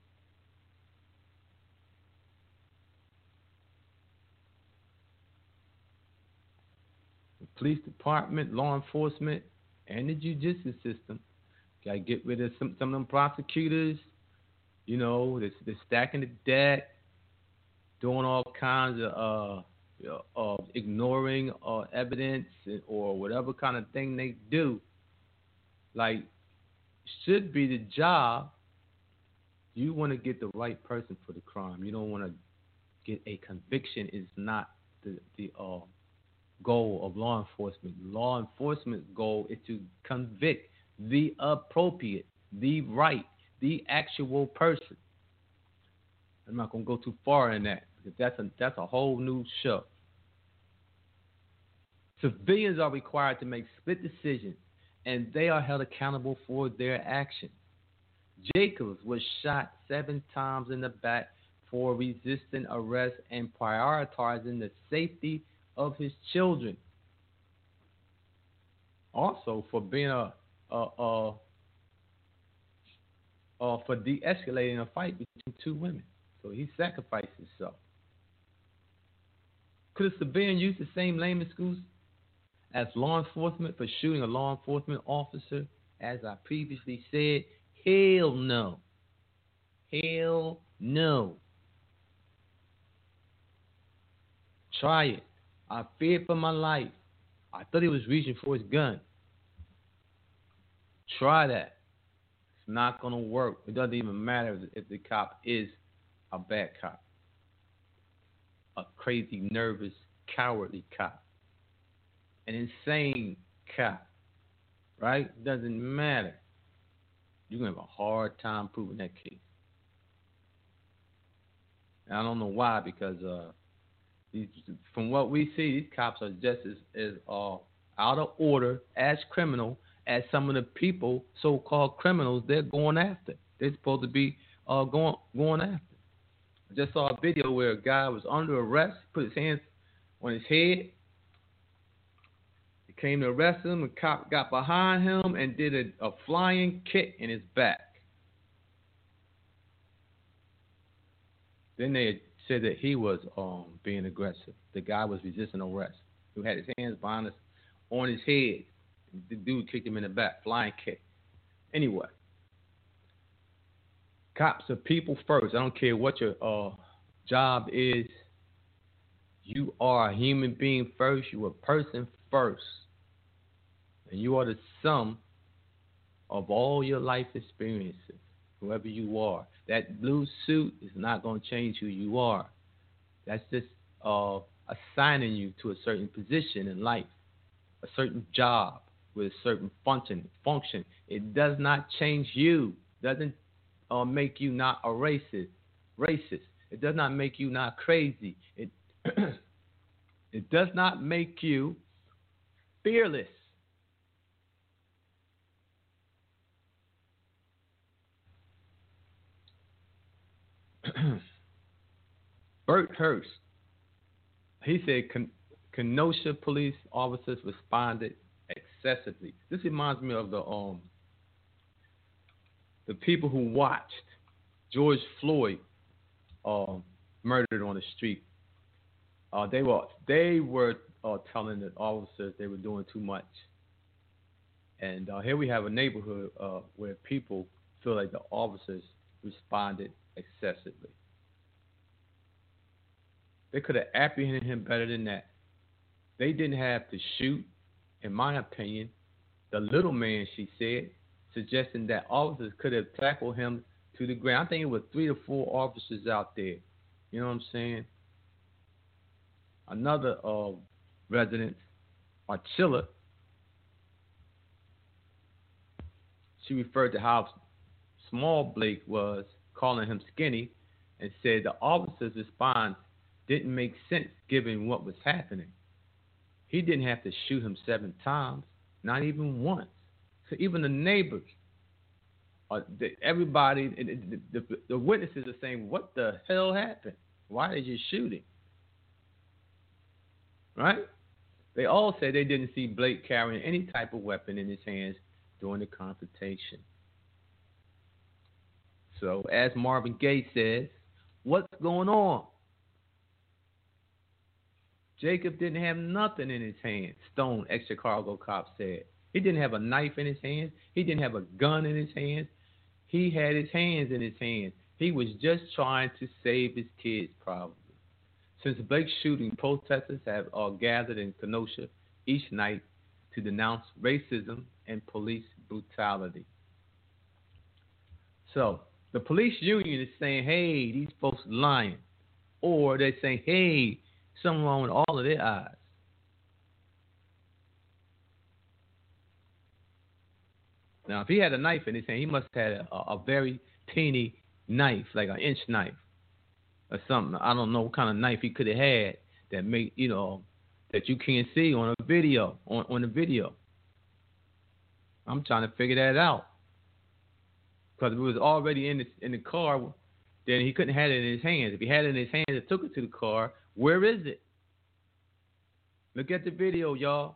The police department, law enforcement, and the judicial system got to get rid of some of them prosecutors. You know, they're stacking the deck, doing all kinds of ignoring evidence or whatever kind of thing they do. Like, should be the job. You want to get the right person for the crime. You don't want to get a conviction. Is not the goal of law enforcement. Law enforcement's goal is to convict the appropriate, the right, the actual person. I'm not going to go too far in that, because that's a whole new show. Civilians are required to make split decisions, and they are held accountable for their actions. Jacobs was shot 7 times in the back for resisting arrest and prioritizing the safety of his children. Also, for being for de-escalating a fight between two women. So he sacrificed himself. Could a civilian use the same lame excuse? as law enforcement for shooting a law enforcement officer, as I previously said, hell no. Hell no. Try it. I feared for my life. I thought he was reaching for his gun. Try that. It's not going to work. It doesn't even matter if the cop is a bad cop, a crazy, nervous, cowardly cop, an insane cop, right? It doesn't matter. You're going to have a hard time proving that case. And I don't know why, because from what we see, these cops are just as out of order, as criminal as some of the people, so-called criminals, they're going after. They're supposed to be going after. I just saw a video where a guy was under arrest, put his hands on his head. They came to arrest him. The cop got behind him and did a flying kick in his back. Then they said that he was being aggressive. The guy was resisting arrest. Who had his hands on his head. The dude kicked him in the back, flying kick. Anyway, cops are people first. I don't care what your job is. You are a human being first. You are a person first. And you are the sum of all your life experiences, whoever you are. That blue suit is not going to change who you are. That's just assigning you to a certain position in life, a certain job with a certain function. It does not change you. Doesn't make you not a racist. It does not make you not crazy. It it does not make you fearless. Bert Hurst, he said Kenosha police officers responded excessively. This reminds me of the people who watched George Floyd murdered on the street. They were telling the officers they were doing too much. And here we have a neighborhood where people feel like the officers responded excessively. They could have apprehended him better than that. They didn't have to shoot, in my opinion. The little man, she said, suggesting that officers could have tackled him to the ground. I think it was 3 to 4 officers out there. You know what I'm saying? Another resident, Marchilla, she referred to how small Blake was, calling him skinny, and said the officer's response didn't make sense given what was happening. He didn't have to shoot him 7 times, not even once. So even the neighbors, everybody, the witnesses are saying, what the hell happened? Why did you shoot him? Right? They all said they didn't see Blake carrying any type of weapon in his hands during the confrontation. So as Marvin Gaye says, what's going on? Jacob didn't have nothing in his hands, Stone, ex-Chicago cop said. He didn't have a knife in his hands. He didn't have a gun in his hands. He had his hands in his hands. He was just trying to save his kids, probably. Since Blake's shooting, protesters have gathered in Kenosha each night to denounce racism and police brutality. So the police union is saying, hey, these folks are lying. Or they're saying, hey, something wrong with all of their eyes. Now, if he had a knife in his hand, he must have had a very teeny knife, like an inch knife or something. I don't know what kind of knife he could have had that make that you can't see on a video, on the video. I'm trying to figure that out. Because if it was already in the car, then he couldn't have had it in his hands. If he had it in his hands and took it to the car, where is it? Look at the video, y'all.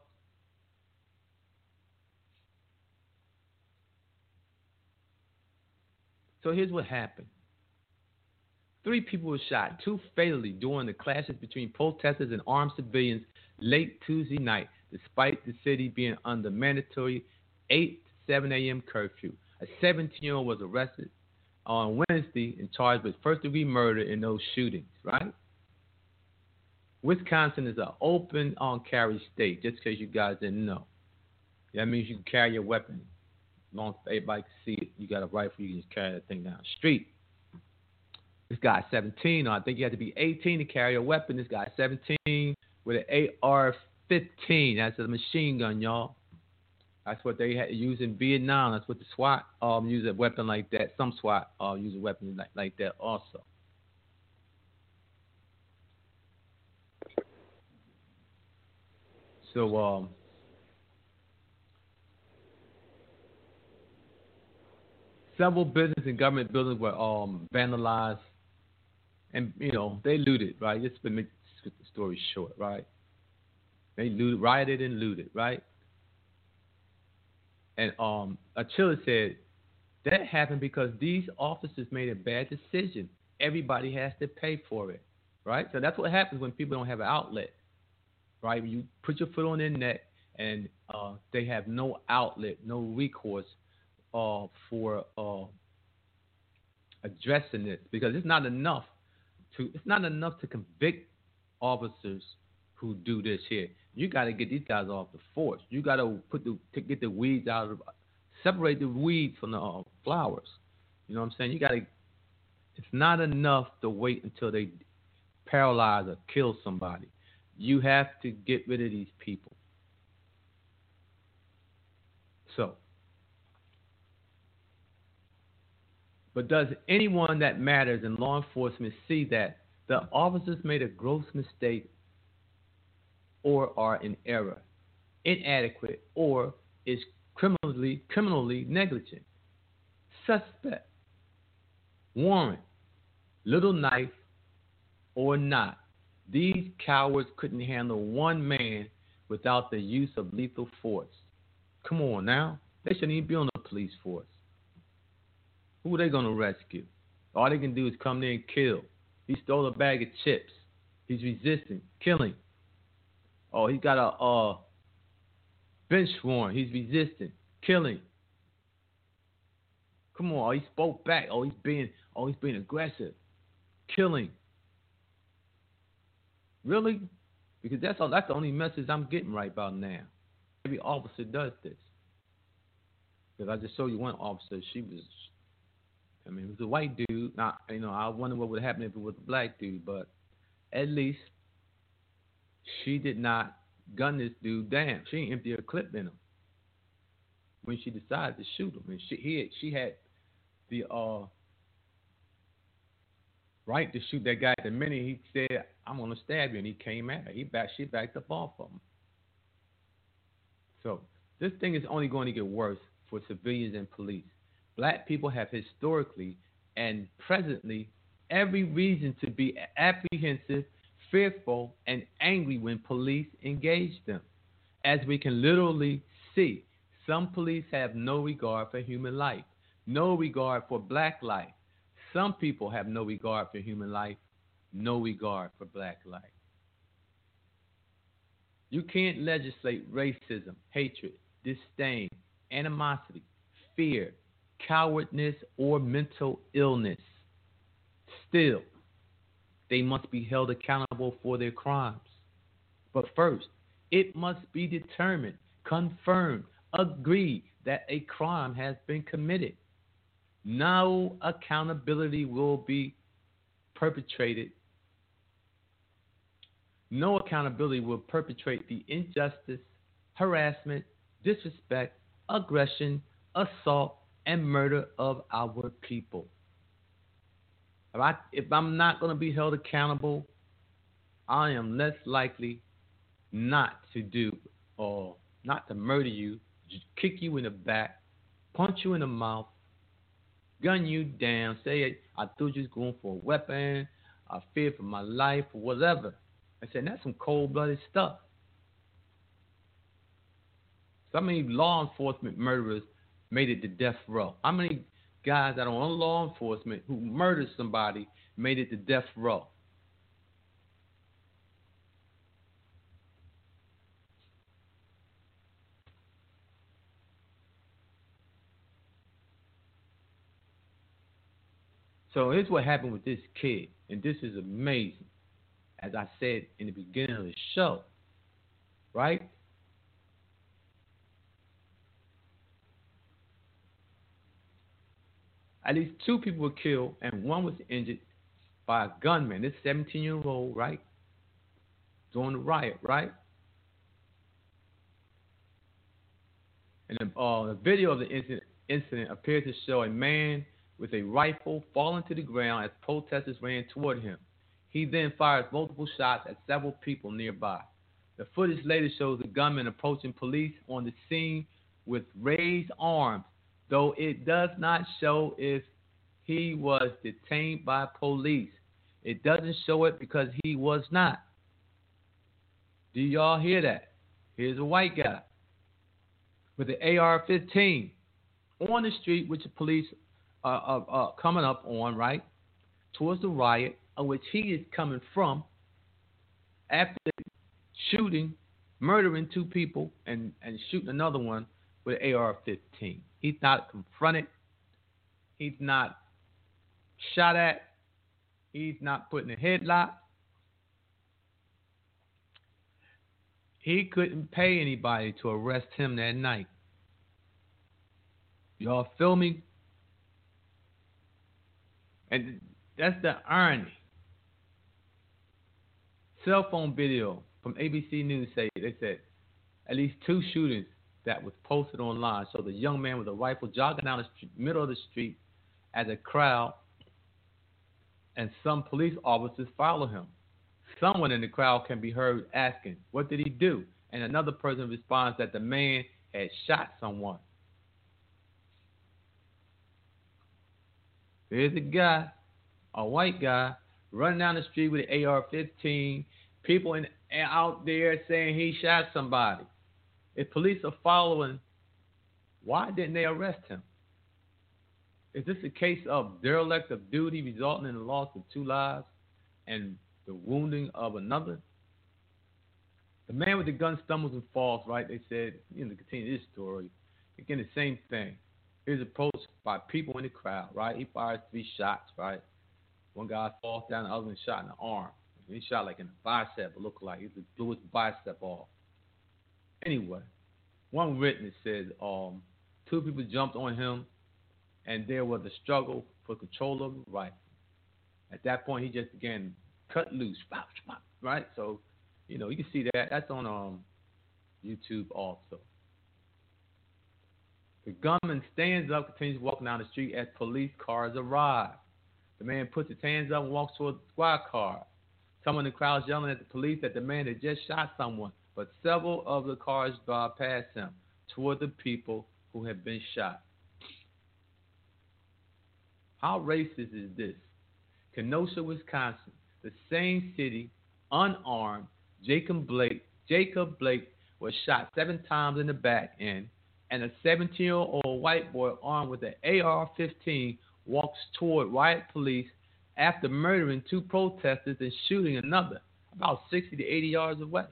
So here's what happened. 3 people were shot, 2 fatally, during the clashes between protesters and armed civilians late Tuesday night. despite the city being under mandatory 8 to 7 a.m. curfew. A 17-year-old was arrested on Wednesday and charged with first-degree murder in those shootings, right? Wisconsin is an open on carry state, just in case you guys didn't know. That means you can carry your weapon. As long as everybody can see it, you got a rifle, you can just carry that thing down the street. This guy's 17, or I think you have to be 18 to carry a weapon. This guy's 17 with an AR-15. That's a machine gun, y'all. That's what they had to use in Vietnam. That's what the SWAT use a weapon like that. Some SWAT use a weapon like that also. So, several business and government buildings were vandalized, and they looted. Right, just to make the story short. Right, they rioted and looted. Right, and Achilles said that happened because these officers made a bad decision. Everybody has to pay for it. Right, so that's what happens when people don't have an outlet. Right, you put your foot on their neck, and they have no outlet, no recourse for addressing this, because it's not enough to convict officers who do this here. You got to get these guys off the force. You got to get the weeds out of, separate the weeds from the flowers. You know what I'm saying? It's not enough to wait until they paralyze or kill somebody. You have to get rid of these people. So, but does anyone that matters in law enforcement see that the officers made a gross mistake or are in error, inadequate, or is criminally negligent? Suspect, warrant, little knife, or not, these cowards couldn't handle one man without the use of lethal force. Come on now. They shouldn't even be on the police force. Who are they going to rescue? All they can do is come there and kill. He stole a bag of chips. He's resisting, killing. Oh, he got a bench warrant. He's resisting, killing. Come on. Oh, he spoke back. He's being aggressive, killing. Really? Because that's the only message I'm getting right about now. Every officer does this. Because I just showed you one officer. It was a white dude. Now, I wonder what would happen if it was a black dude, but at least she did not gun this dude down. She didn't empty her clip in him when she decided to shoot him. And she had the right to shoot that guy. The minute he said, "I'm gonna stab you," and he came at her, she backed up off of him. So this thing is only going to get worse for civilians and police. Black people have historically and presently every reason to be apprehensive, fearful, and angry when police engage them. As we can literally see, some police have no regard for human life, no regard for black life. Some people have no regard for human life, no regard for black life. You can't legislate racism, hatred, disdain, animosity, fear, cowardness, or mental illness. Still, they must be held accountable for their crimes. But first, it must be determined, confirmed, agreed that a crime has been committed. No accountability will be perpetrated. No accountability will perpetrate the injustice, harassment, disrespect, aggression, assault, and murder of our people. If I'm not going to be held accountable, I am less likely not to do or not to murder you, kick you in the back, punch you in the mouth, gun you down, say I thought you was going for a weapon, I fear for my life, or whatever. I said, that's some cold-blooded stuff. So many law enforcement murderers made it to death row? How many guys that are on law enforcement who murdered somebody made it to death row? So here's what happened with this kid, and this is amazing. As I said in the beginning of the show, right? At least 2 people were killed and 1 was injured by a gunman. This 17-year-old, right? During the riot, right? And the video of the incident appears to show a man with a rifle falling to the ground as protesters ran toward him. He then fires multiple shots at several people nearby. The footage later shows the gunman approaching police on the scene with raised arms, though it does not show if he was detained by police. It doesn't show it because he was not. Do y'all hear that? Here's a white guy with an AR-15 on the street, which the police are coming up on, right, towards the riot, of which he is coming from after shooting, murdering 2 people, and shooting another one with an AR-15. He's not confronted. He's not shot at. He's not put in a headlock. He couldn't pay anybody to arrest him that night. Y'all feel me? And that's the irony. Cell phone video from ABC News they said at least 2 shootings that was posted online show the young man with a rifle jogging down the middle of the street as a crowd and some police officers follow him. Someone in the crowd can be heard asking, "What did he do?" And another person responds that the man had shot someone. There's a guy, a white guy, running down the street with an AR-15. People out there saying he shot somebody. If police are following, why didn't they arrest him? Is this a case of derelict of duty resulting in the loss of 2 lives and the wounding of another? The man with the gun stumbles and falls, right? They said, to continue this story, again, the same thing. He was approached by people in the crowd, right? He fires 3 shots, right? One guy falls down, the other one shot in the arm. He shot like in the bicep, it looked like. He blew his bicep off. Anyway, one witness said 2 people jumped on him, and there was a struggle for control of the rifle. At that point, he just began cut loose, right? So, you can see that. That's on YouTube also. The gunman stands up, continues walking down the street as police cars arrive. The man puts his hands up and walks toward the squad car. Someone in the crowd is yelling at the police that the man had just shot someone, but several of the cars drive past him toward the people who have been shot. How racist is this? Kenosha, Wisconsin, the same city, unarmed, Jacob Blake was shot 7 times in the back end, and a 17-year-old white boy armed with an AR-15 walks toward riot police after murdering 2 protesters and shooting another about 60 to 80 yards away.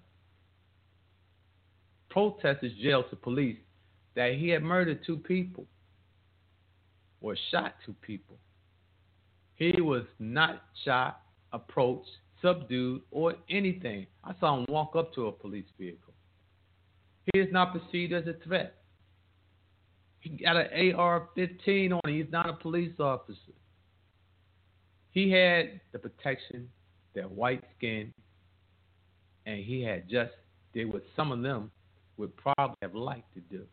Protesters yelled to police that he had murdered 2 people or shot 2 people. He was not shot, approached, subdued, or anything. I saw him walk up to a police vehicle. He is not perceived as a threat. He got an AR-15 on him. He's not a police officer. He had the protection, their white skin, and he had just did what some of them would probably have liked to do.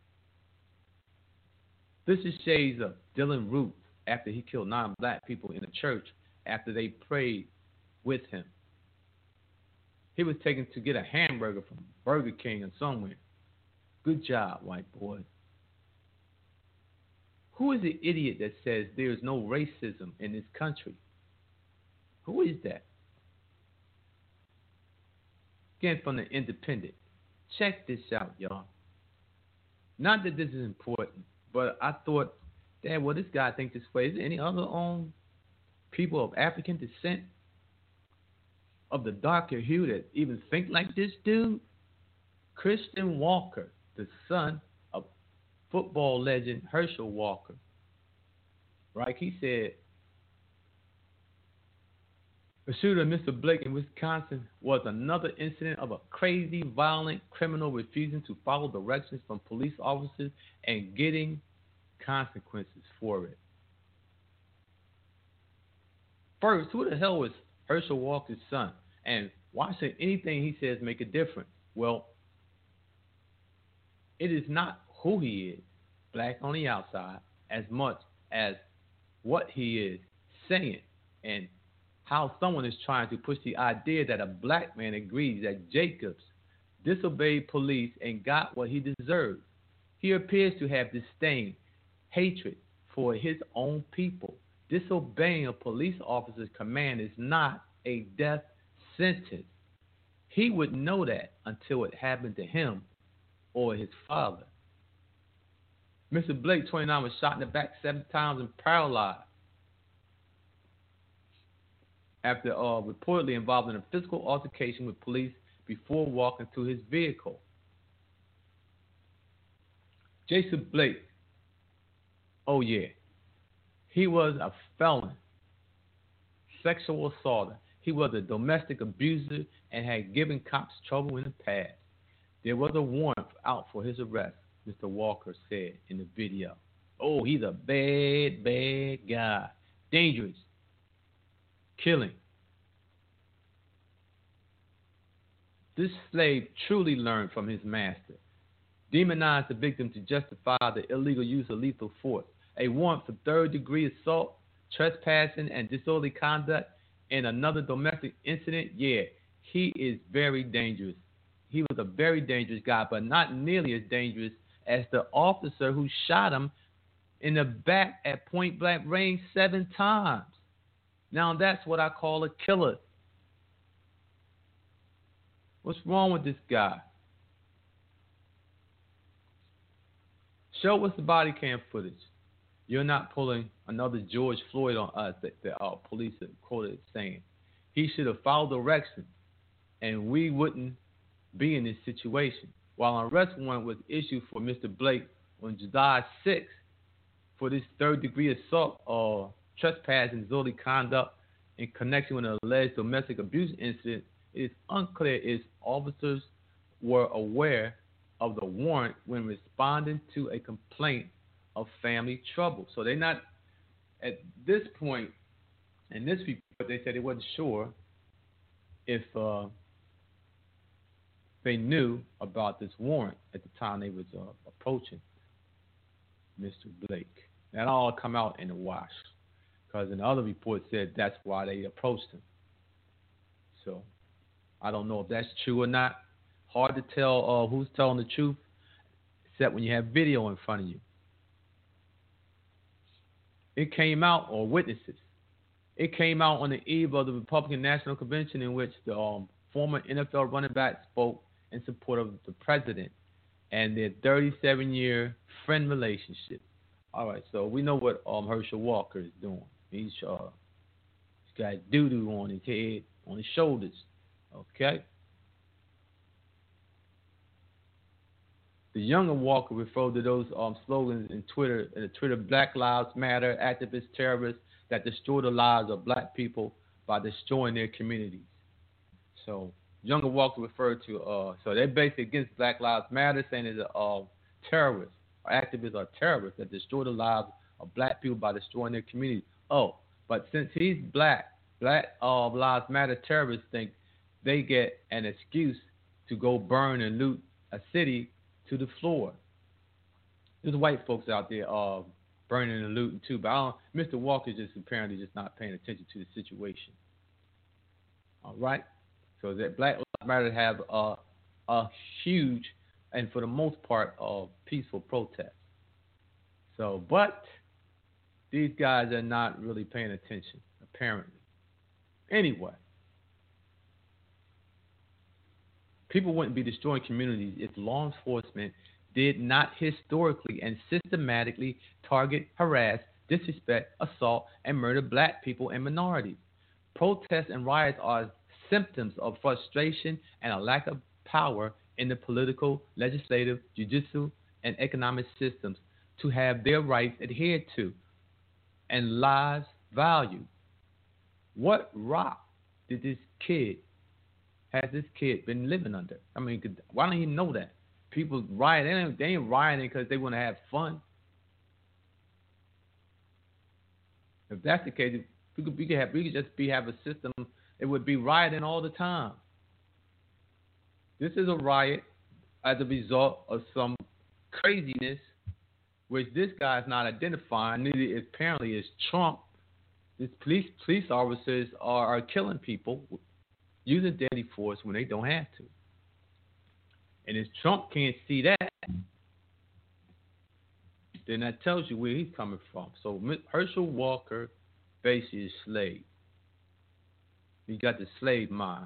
This is shades of Dylan Roof after he killed 9 black people in a church after they prayed with him. He was taken to get a hamburger from Burger King or somewhere. Good job, white boy. Who is the idiot that says there is no racism in this country? Who is that? Again, from the Independent. Check this out, y'all. Not that this is important, but I thought, Dad, well, this guy thinks this way. Is there any other people of African descent, of the darker hue, that even think like this dude? Christian Walker, the son of football legend Herschel Walker. Right? He said, The shooter of Mr. Blake in Wisconsin was another incident of a crazy, violent criminal refusing to follow directions from police officers and getting consequences for it. First, who the hell is Herschel Walker's son? And why should anything he says make a difference? Well, it is not who he is, black on the outside, as much as what he is saying and how someone is trying to push the idea that a black man agrees that Jacobs disobeyed police and got what he deserved. He appears to have disdain, hatred for his own people. Disobeying a police officer's command is not a death sentence. He would know that until it happened to him or his father. Mr. Blake, 29, was shot in the back 7 times and paralyzed after reportedly involved in a physical altercation with police before walking to his vehicle. Jason Blake, oh yeah, he was a felon, sexual assaulter. He was a domestic abuser and had given cops trouble in the past. There was a warrant out for his arrest, Mr. Walker said in the video. Oh, he's a bad, bad guy. Dangerous. Killing. This slave truly learned from his master. Demonized the victim to justify the illegal use of lethal force. A warrant for third-degree assault, trespassing, and disorderly conduct in another domestic incident. Yeah, he is very dangerous. He was a very dangerous guy, but not nearly as dangerous as the officer who shot him in the back at point-blank range 7 times. Now that's what I call a killer. What's wrong with this guy? Show us the body cam footage. You're not pulling another George Floyd on us that the police have quoted saying. He should have followed directions, and we wouldn't be in this situation. While an arrest warrant was issued for Mr. Blake on July 6th for this third-degree assault or trespass and disorderly conduct in connection with an alleged domestic abuse incident, it is unclear if officers were aware of the warrant when responding to a complaint of family trouble. So they're not, at this point, in this report, they said they wasn't sure if they knew about this warrant at the time they was approaching Mr. Blake. That all come out in the wash, because in the other report said that's why they approached him. So I don't know if that's true or not. Hard to tell who's telling the truth, except when you have video in front of you. It came out, or witnesses. It came out on the eve of the Republican National Convention in which the former NFL running back spoke in support of the president and their 37-year friend relationship. All right, so we know what Herschel Walker is doing. He's got doo-doo on his head, on his shoulders. Okay? The younger Walker referred to those slogans in Twitter, Black Lives Matter, activist terrorists that destroy the lives of black people by destroying their communities. So younger Walker referred to, so they're basically against Black Lives Matter, saying that terrorists or activists are terrorists that destroy the lives of black people by destroying their communities. Oh, but since he's Black Lives Matter terrorists think they get an excuse to go burn and loot a city to the floor. There's white folks out there burning and looting too, but Mr. Walker just apparently just not paying attention to the situation. All right, so that Black Lives Matter have a huge and for the most part peaceful protest. So, but these guys are not really paying attention apparently. Anyway. People wouldn't be destroying communities if law enforcement did not historically and systematically target, harass, disrespect, assault, and murder black people and minorities. Protests and riots are symptoms of frustration and a lack of power in the political, legislative, judicial, and economic systems to have their rights adhered to and lives valued. What rock did this kid, has this kid been living under? I mean, why don't he know that? People riot. They ain't rioting because they want to have fun. If that's the case, we could just have a system. It would be rioting all the time. This is a riot as a result of some craziness, which this guy's not identifying. Neither apparently is Trump. These police officers are killing people using deadly force when they don't have to. And if Trump can't see that, then that tells you where he's coming from. So Herschel Walker basically is slave. He got the slave mind.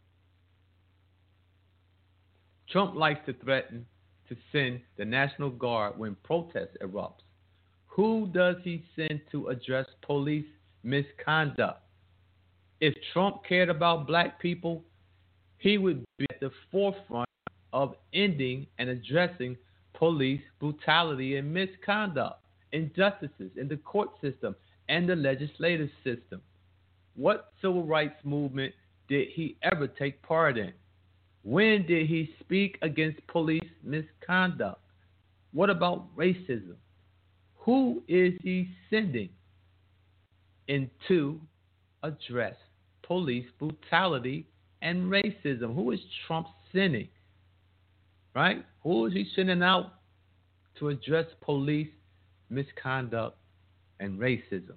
Trump likes to threaten to send the National Guard when protest erupts. Who does he send to address police misconduct? If Trump cared about black people, he would be at the forefront of ending and addressing police brutality and misconduct, injustices in the court system and the legislative system. What civil rights movement did he ever take part in? When did he speak against police misconduct? What about racism? Who is he sending in to address police brutality and racism? Who is Trump sending? Right? Who is he sending out to address police misconduct and racism?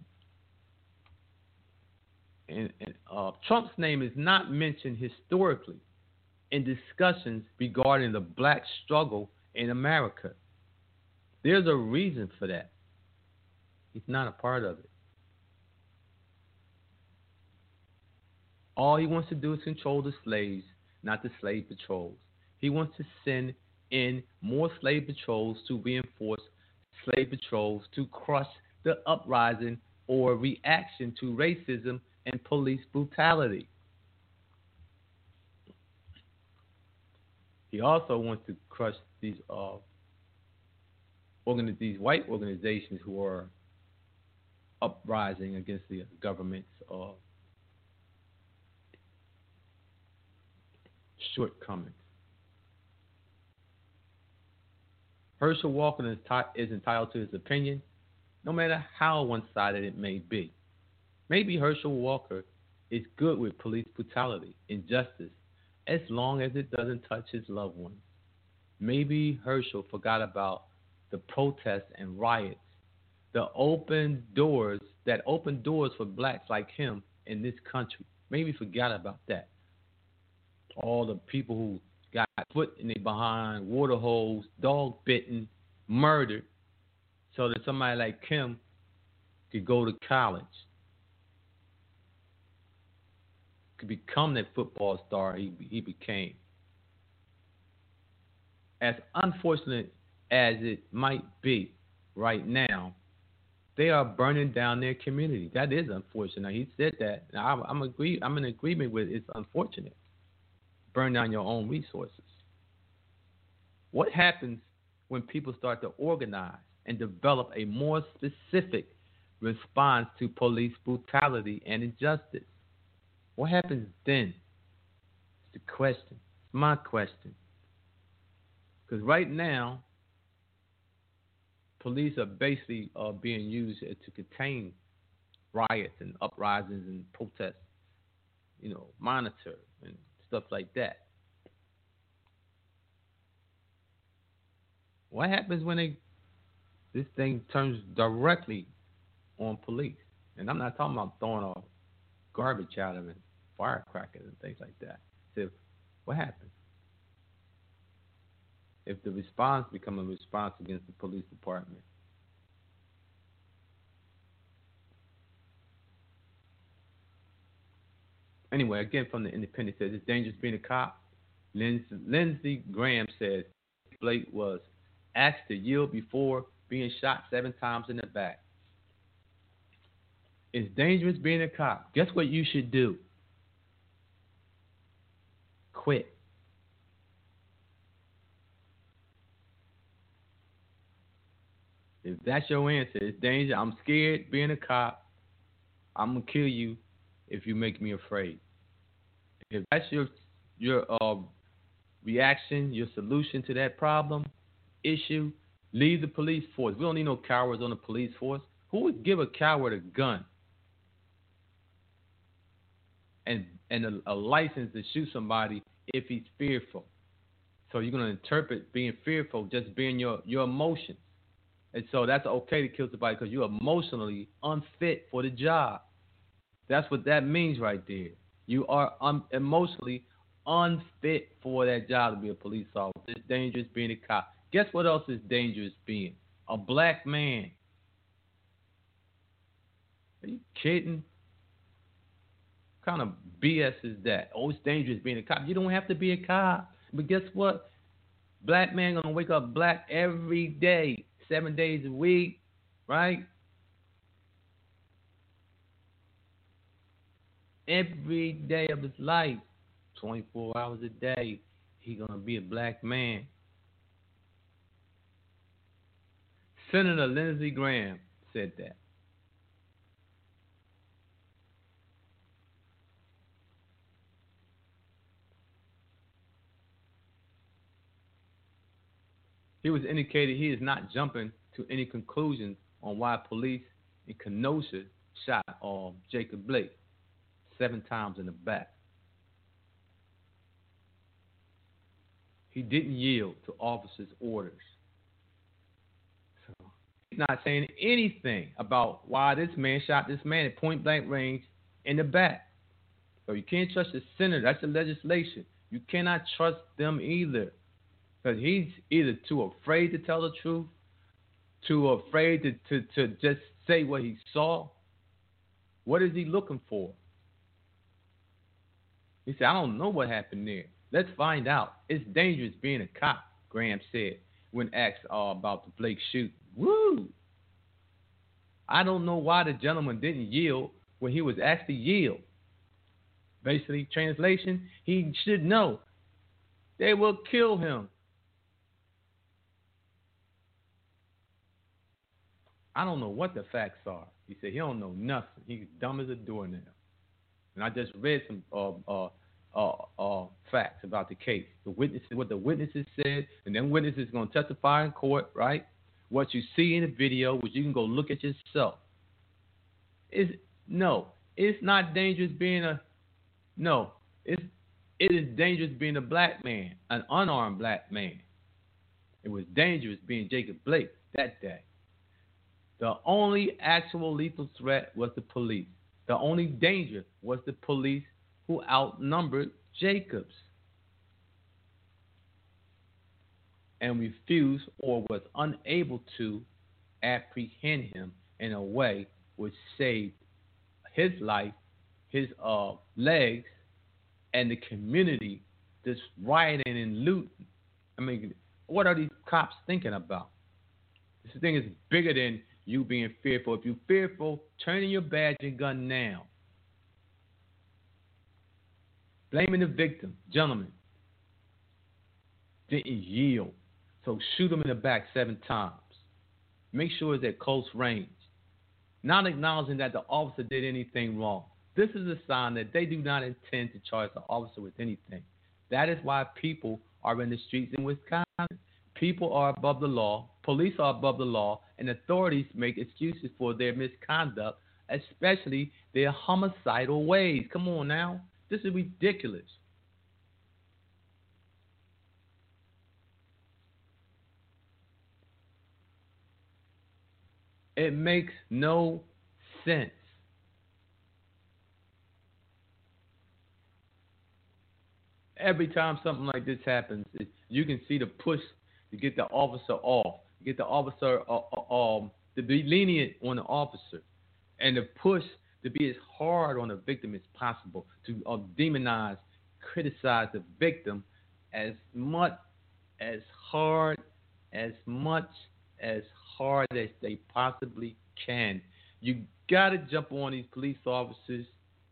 And Trump's name is not mentioned historically in discussions regarding the black struggle in America. There's a reason for that. He's not a part of it. All he wants to do is control the slaves, not the slave patrols. He wants to send in more slave patrols to reinforce slave patrols to crush the uprising or reaction to racism and police brutality. He also wants to crush these white organizations who are uprising against the government's shortcomings. Herschel Walker is entitled to his opinion, no matter how one-sided it may be. Maybe Herschel Walker is good with police brutality, injustice, as long as it doesn't touch his loved ones. Maybe Herschel forgot about the protests and riots, the open doors for blacks like him in this country. Maybe forgot about that. All the people who got foot in their behind, water holes, dog bitten, murdered, so that somebody like Kim could go to college, could become that football star he became. As unfortunate as it might be right now, they are burning down their community. That is unfortunate. He said that. Now, I'm in agreement with it's unfortunate. Burn down your own resources. What happens when people start to organize and develop a more specific response to police brutality and injustice? What happens then? It's the question. It's my question. Because right now, police are basically being used to contain riots and uprisings and protests, monitor and stuff like that. What happens when this thing turns directly on police? And I'm not talking about throwing off garbage out of it, firecrackers and things like that. So what happens if the response becomes a response against the police department? Anyway, again, from the Independent says it's dangerous being a cop. Lindsey Graham says Blake was asked to yield before being shot 7 times in the back. It's dangerous being a cop. Guess what you should do? Quit. If that's your answer, it's danger. I'm scared being a cop. I'm going to kill you if you make me afraid. If that's your reaction, your solution to that problem, issue, leave the police force. We don't need no cowards on the police force. Who would give a coward a gun and a license to shoot somebody if he's fearful? So you're going to interpret being fearful just being your emotions. And so that's okay to kill somebody because you're emotionally unfit for the job. That's what that means right there. You are emotionally unfit for that job to be a police officer. It's dangerous being a cop. Guess what else is dangerous being? A black man. Are you kidding? What kind of BS is that? Oh, it's dangerous being a cop. You don't have to be a cop. But guess what? Black man gonna wake up black every day, 7 days a week, right? Every day of his life, 24 hours a day, he gonna be a black man. Senator Lindsey Graham said that. He was indicated he is not jumping to any conclusions on why police in Kenosha shot Jacob Blake 7 times in the back. He didn't yield to officers' orders. So he's not saying anything about why this man shot this man at point blank range in the back. So you can't trust the senator. That's the legislation. You cannot trust them either. Because he's either too afraid to tell the truth, too afraid to just say what he saw. What is he looking for? He said, I don't know what happened there. Let's find out. It's dangerous being a cop, Graham said when asked about the Blake shooting. Woo! I don't know why the gentleman didn't yield when he was asked to yield. Basically, translation, he should know. They will kill him. I don't know what the facts are. He said he don't know nothing. He's dumb as a doornail. And I just read some facts about the case. The witnesses, what the witnesses said, and then witnesses going to testify in court, right? What you see in the video, which you can go look at yourself. It's not dangerous being it is dangerous being a black man, an unarmed black man. It was dangerous being Jacob Blake that day. The only actual lethal threat was the police. The only danger was the police who outnumbered Jacobs and refused or was unable to apprehend him in a way which saved his life, his legs, and the community that's rioting and looting. I mean, what are these cops thinking about? This thing is bigger than you being fearful. If you're fearful, turn in your badge and gun now. Blaming the victim, gentlemen, didn't yield. So shoot him in the back 7 times. Make sure it's at close range. Not acknowledging that the officer did anything wrong. This is a sign that they do not intend to charge the officer with anything. That is why people are in the streets in Wisconsin. People are above the law, police are above the law, and authorities make excuses for their misconduct, especially their homicidal ways. Come on now. This is ridiculous. It makes no sense. Every time something like this happens, you can see the push to get the officer off, get the officer to be lenient on the officer, and the push to be as hard on the victim as possible, to demonize, criticize the victim as hard as they possibly can. You got to jump on these police officers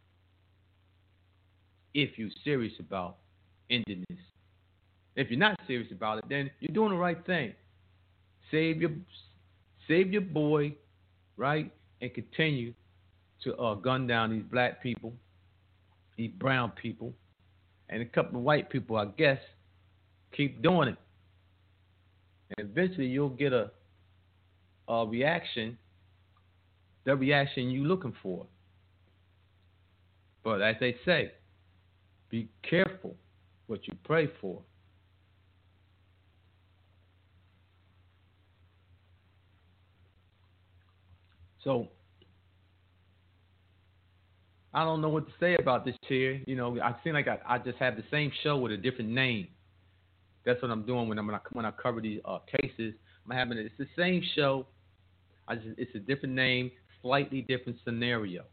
if you're serious about ending this. If you're not serious about it, then you're doing the right thing. Save your boy, right, and continue to gun down these black people, these brown people, and a couple of white people, I guess, keep doing it. And eventually you'll get a reaction, the reaction you're looking for. But as they say, be careful what you pray for. So, I don't know what to say about this here. You know, I seem like I just have the same show with a different name. That's what I'm doing when I cover these cases. It's the same show. It's a different name, slightly different scenario.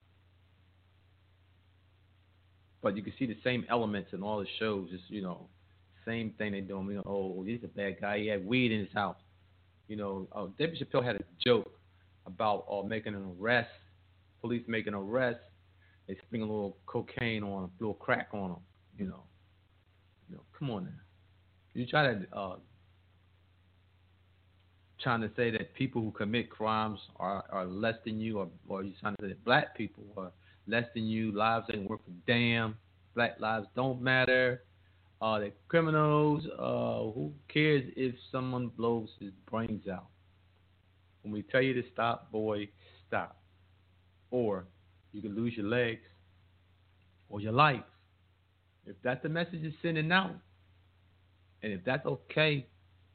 But you can see the same elements in all the shows. Just, you know, same thing they're doing. You know, oh, he's a bad guy. He had weed in his house. You know, David Chappelle had a joke about making an arrest. Police making an arrest. They spring a little cocaine on him, a little crack on him. You know, come on now. You try to trying to say that people who commit crimes are less than you, or you trying to say that black people are less than you, lives ain't worth a damn, black lives don't matter, they're criminals, who cares if someone blows his brains out? When we tell you to stop, boy, stop. Or you can lose your legs or your life. If that's the message you're sending out, and if that's okay,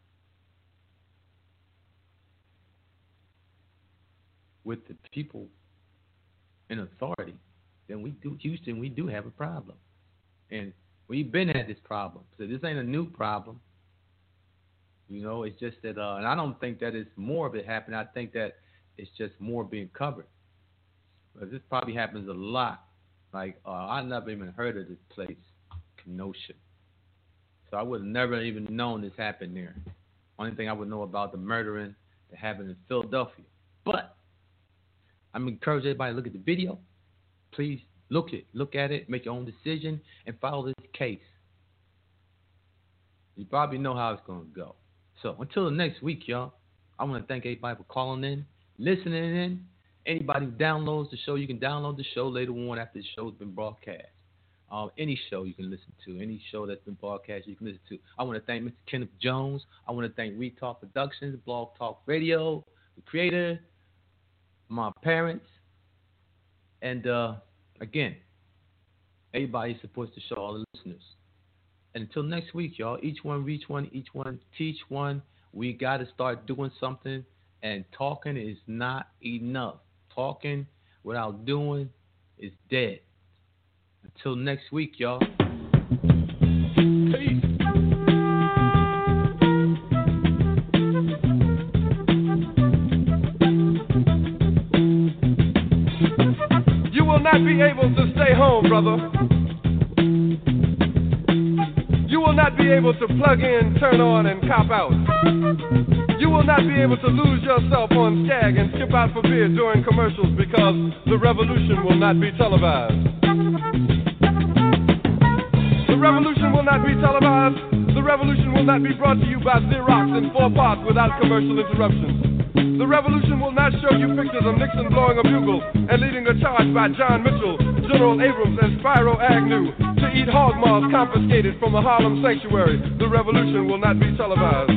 with the people in authority, then Houston, we do have a problem. And we've been at this problem. So this ain't a new problem. You know, it's just that, and I don't think that it's more of it happening. I think that it's just more being covered. But this probably happens a lot. Like, I never even heard of this place, Kenosha. So I would have never even known this happened there. Only thing I would know about the murdering that happened in Philadelphia. But I'm encouraging everybody to look at the video. Please look at it, make your own decision, and follow this case. You probably know how it's going to go. So until the next week, y'all, I want to thank everybody for calling in, listening in. Anybody who downloads the show, you can download the show later on after the show's been broadcast. Any show you can listen to, any show that's been broadcast you can listen to. I want to thank Mr. Kenneth Jones. I want to thank Retalk Productions, Blog Talk Radio, the creator, my parents, and again, everybody supports the show, all the listeners. And until next week, y'all, each one reach one, each one teach one. We got to start doing something, and talking is not enough. Talking without doing is dead. Until next week, y'all. Peace. You will not be able to stay home, brother. You will not be able to plug in, turn on, and cop out. You will not be able to lose yourself on Skag and skip out for beer during commercials because the revolution will not be televised. The revolution will not be televised. The revolution will not be brought to you by Xerox in 4 parts without commercial interruptions. The revolution will not show you pictures of Nixon blowing a bugle and leading a charge by John Mitchell, General Abrams, and Spyro Agnew to eat hog maws confiscated from a Harlem sanctuary. The revolution will not be televised.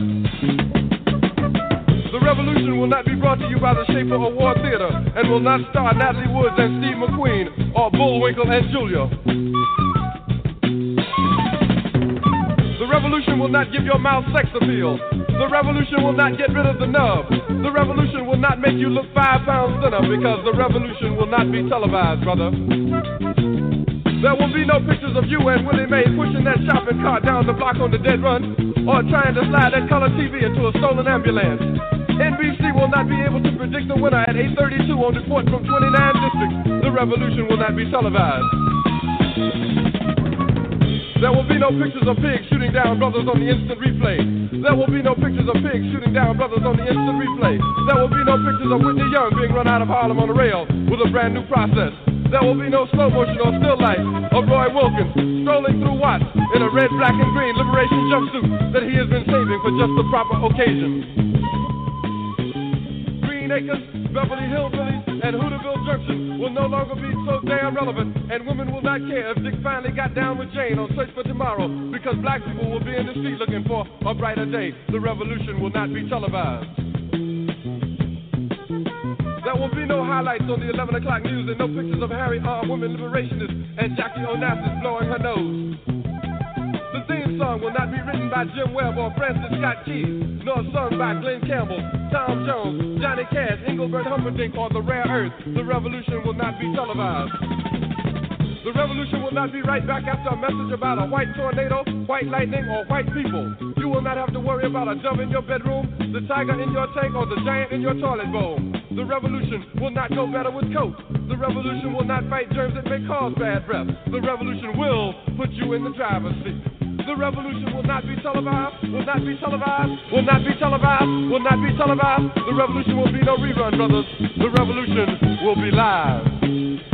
The revolution will not be brought to you by the Schaefer Award Theater and will not star Natalie Woods and Steve McQueen or Bullwinkle and Julia. The revolution will not give your mouth sex appeal. The revolution will not get rid of the nub. The revolution will not make you look 5 pounds thinner because the revolution will not be televised, brother. There will be no pictures of you and Willie Mae pushing that shopping cart down the block on the dead run or trying to slide that color TV into a stolen ambulance. NBC will not be able to predict the winner at 8:32 on Report from 29 districts. The revolution will not be televised. There will be no pictures of pigs shooting down brothers on the instant replay. There will be no pictures of pigs shooting down brothers on the instant replay. There will be no pictures of Whitney Young being run out of Harlem on a rail with a brand new process. There will be no slow motion or still life of Roy Wilkins strolling through Watts in a red, black, and green liberation jumpsuit that he has been saving for just the proper occasion. Green Acres, Beverly Hillbillies, and Hooterville Junction will no longer be so damn relevant, and women will not care if Dick finally got down with Jane on Search for Tomorrow, because black people will be in the street looking for a brighter day. The revolution will not be televised. There will be no highlights on the 11 o'clock news and no pictures of Harry armed women liberationists and Jackie Onassis blowing her nose. The theme song will not be written by Jim Webb or Francis Scott Key, nor sung by Glenn Campbell, Tom Jones, Johnny Cash, Engelbert Humperdinck, or The Rare Earth. The revolution will not be televised. The revolution will not be right back after a message about a white tornado, white lightning, or white people. You will not have to worry about a dove in your bedroom, the tiger in your tank, or the giant in your toilet bowl. The revolution will not go better with Coke. The revolution will not fight germs that may cause bad breath. The revolution will put you in the driver's seat. The revolution will not be televised, will not be televised, will not be televised, will not be televised. The revolution will be no rerun, brothers. The revolution will be live.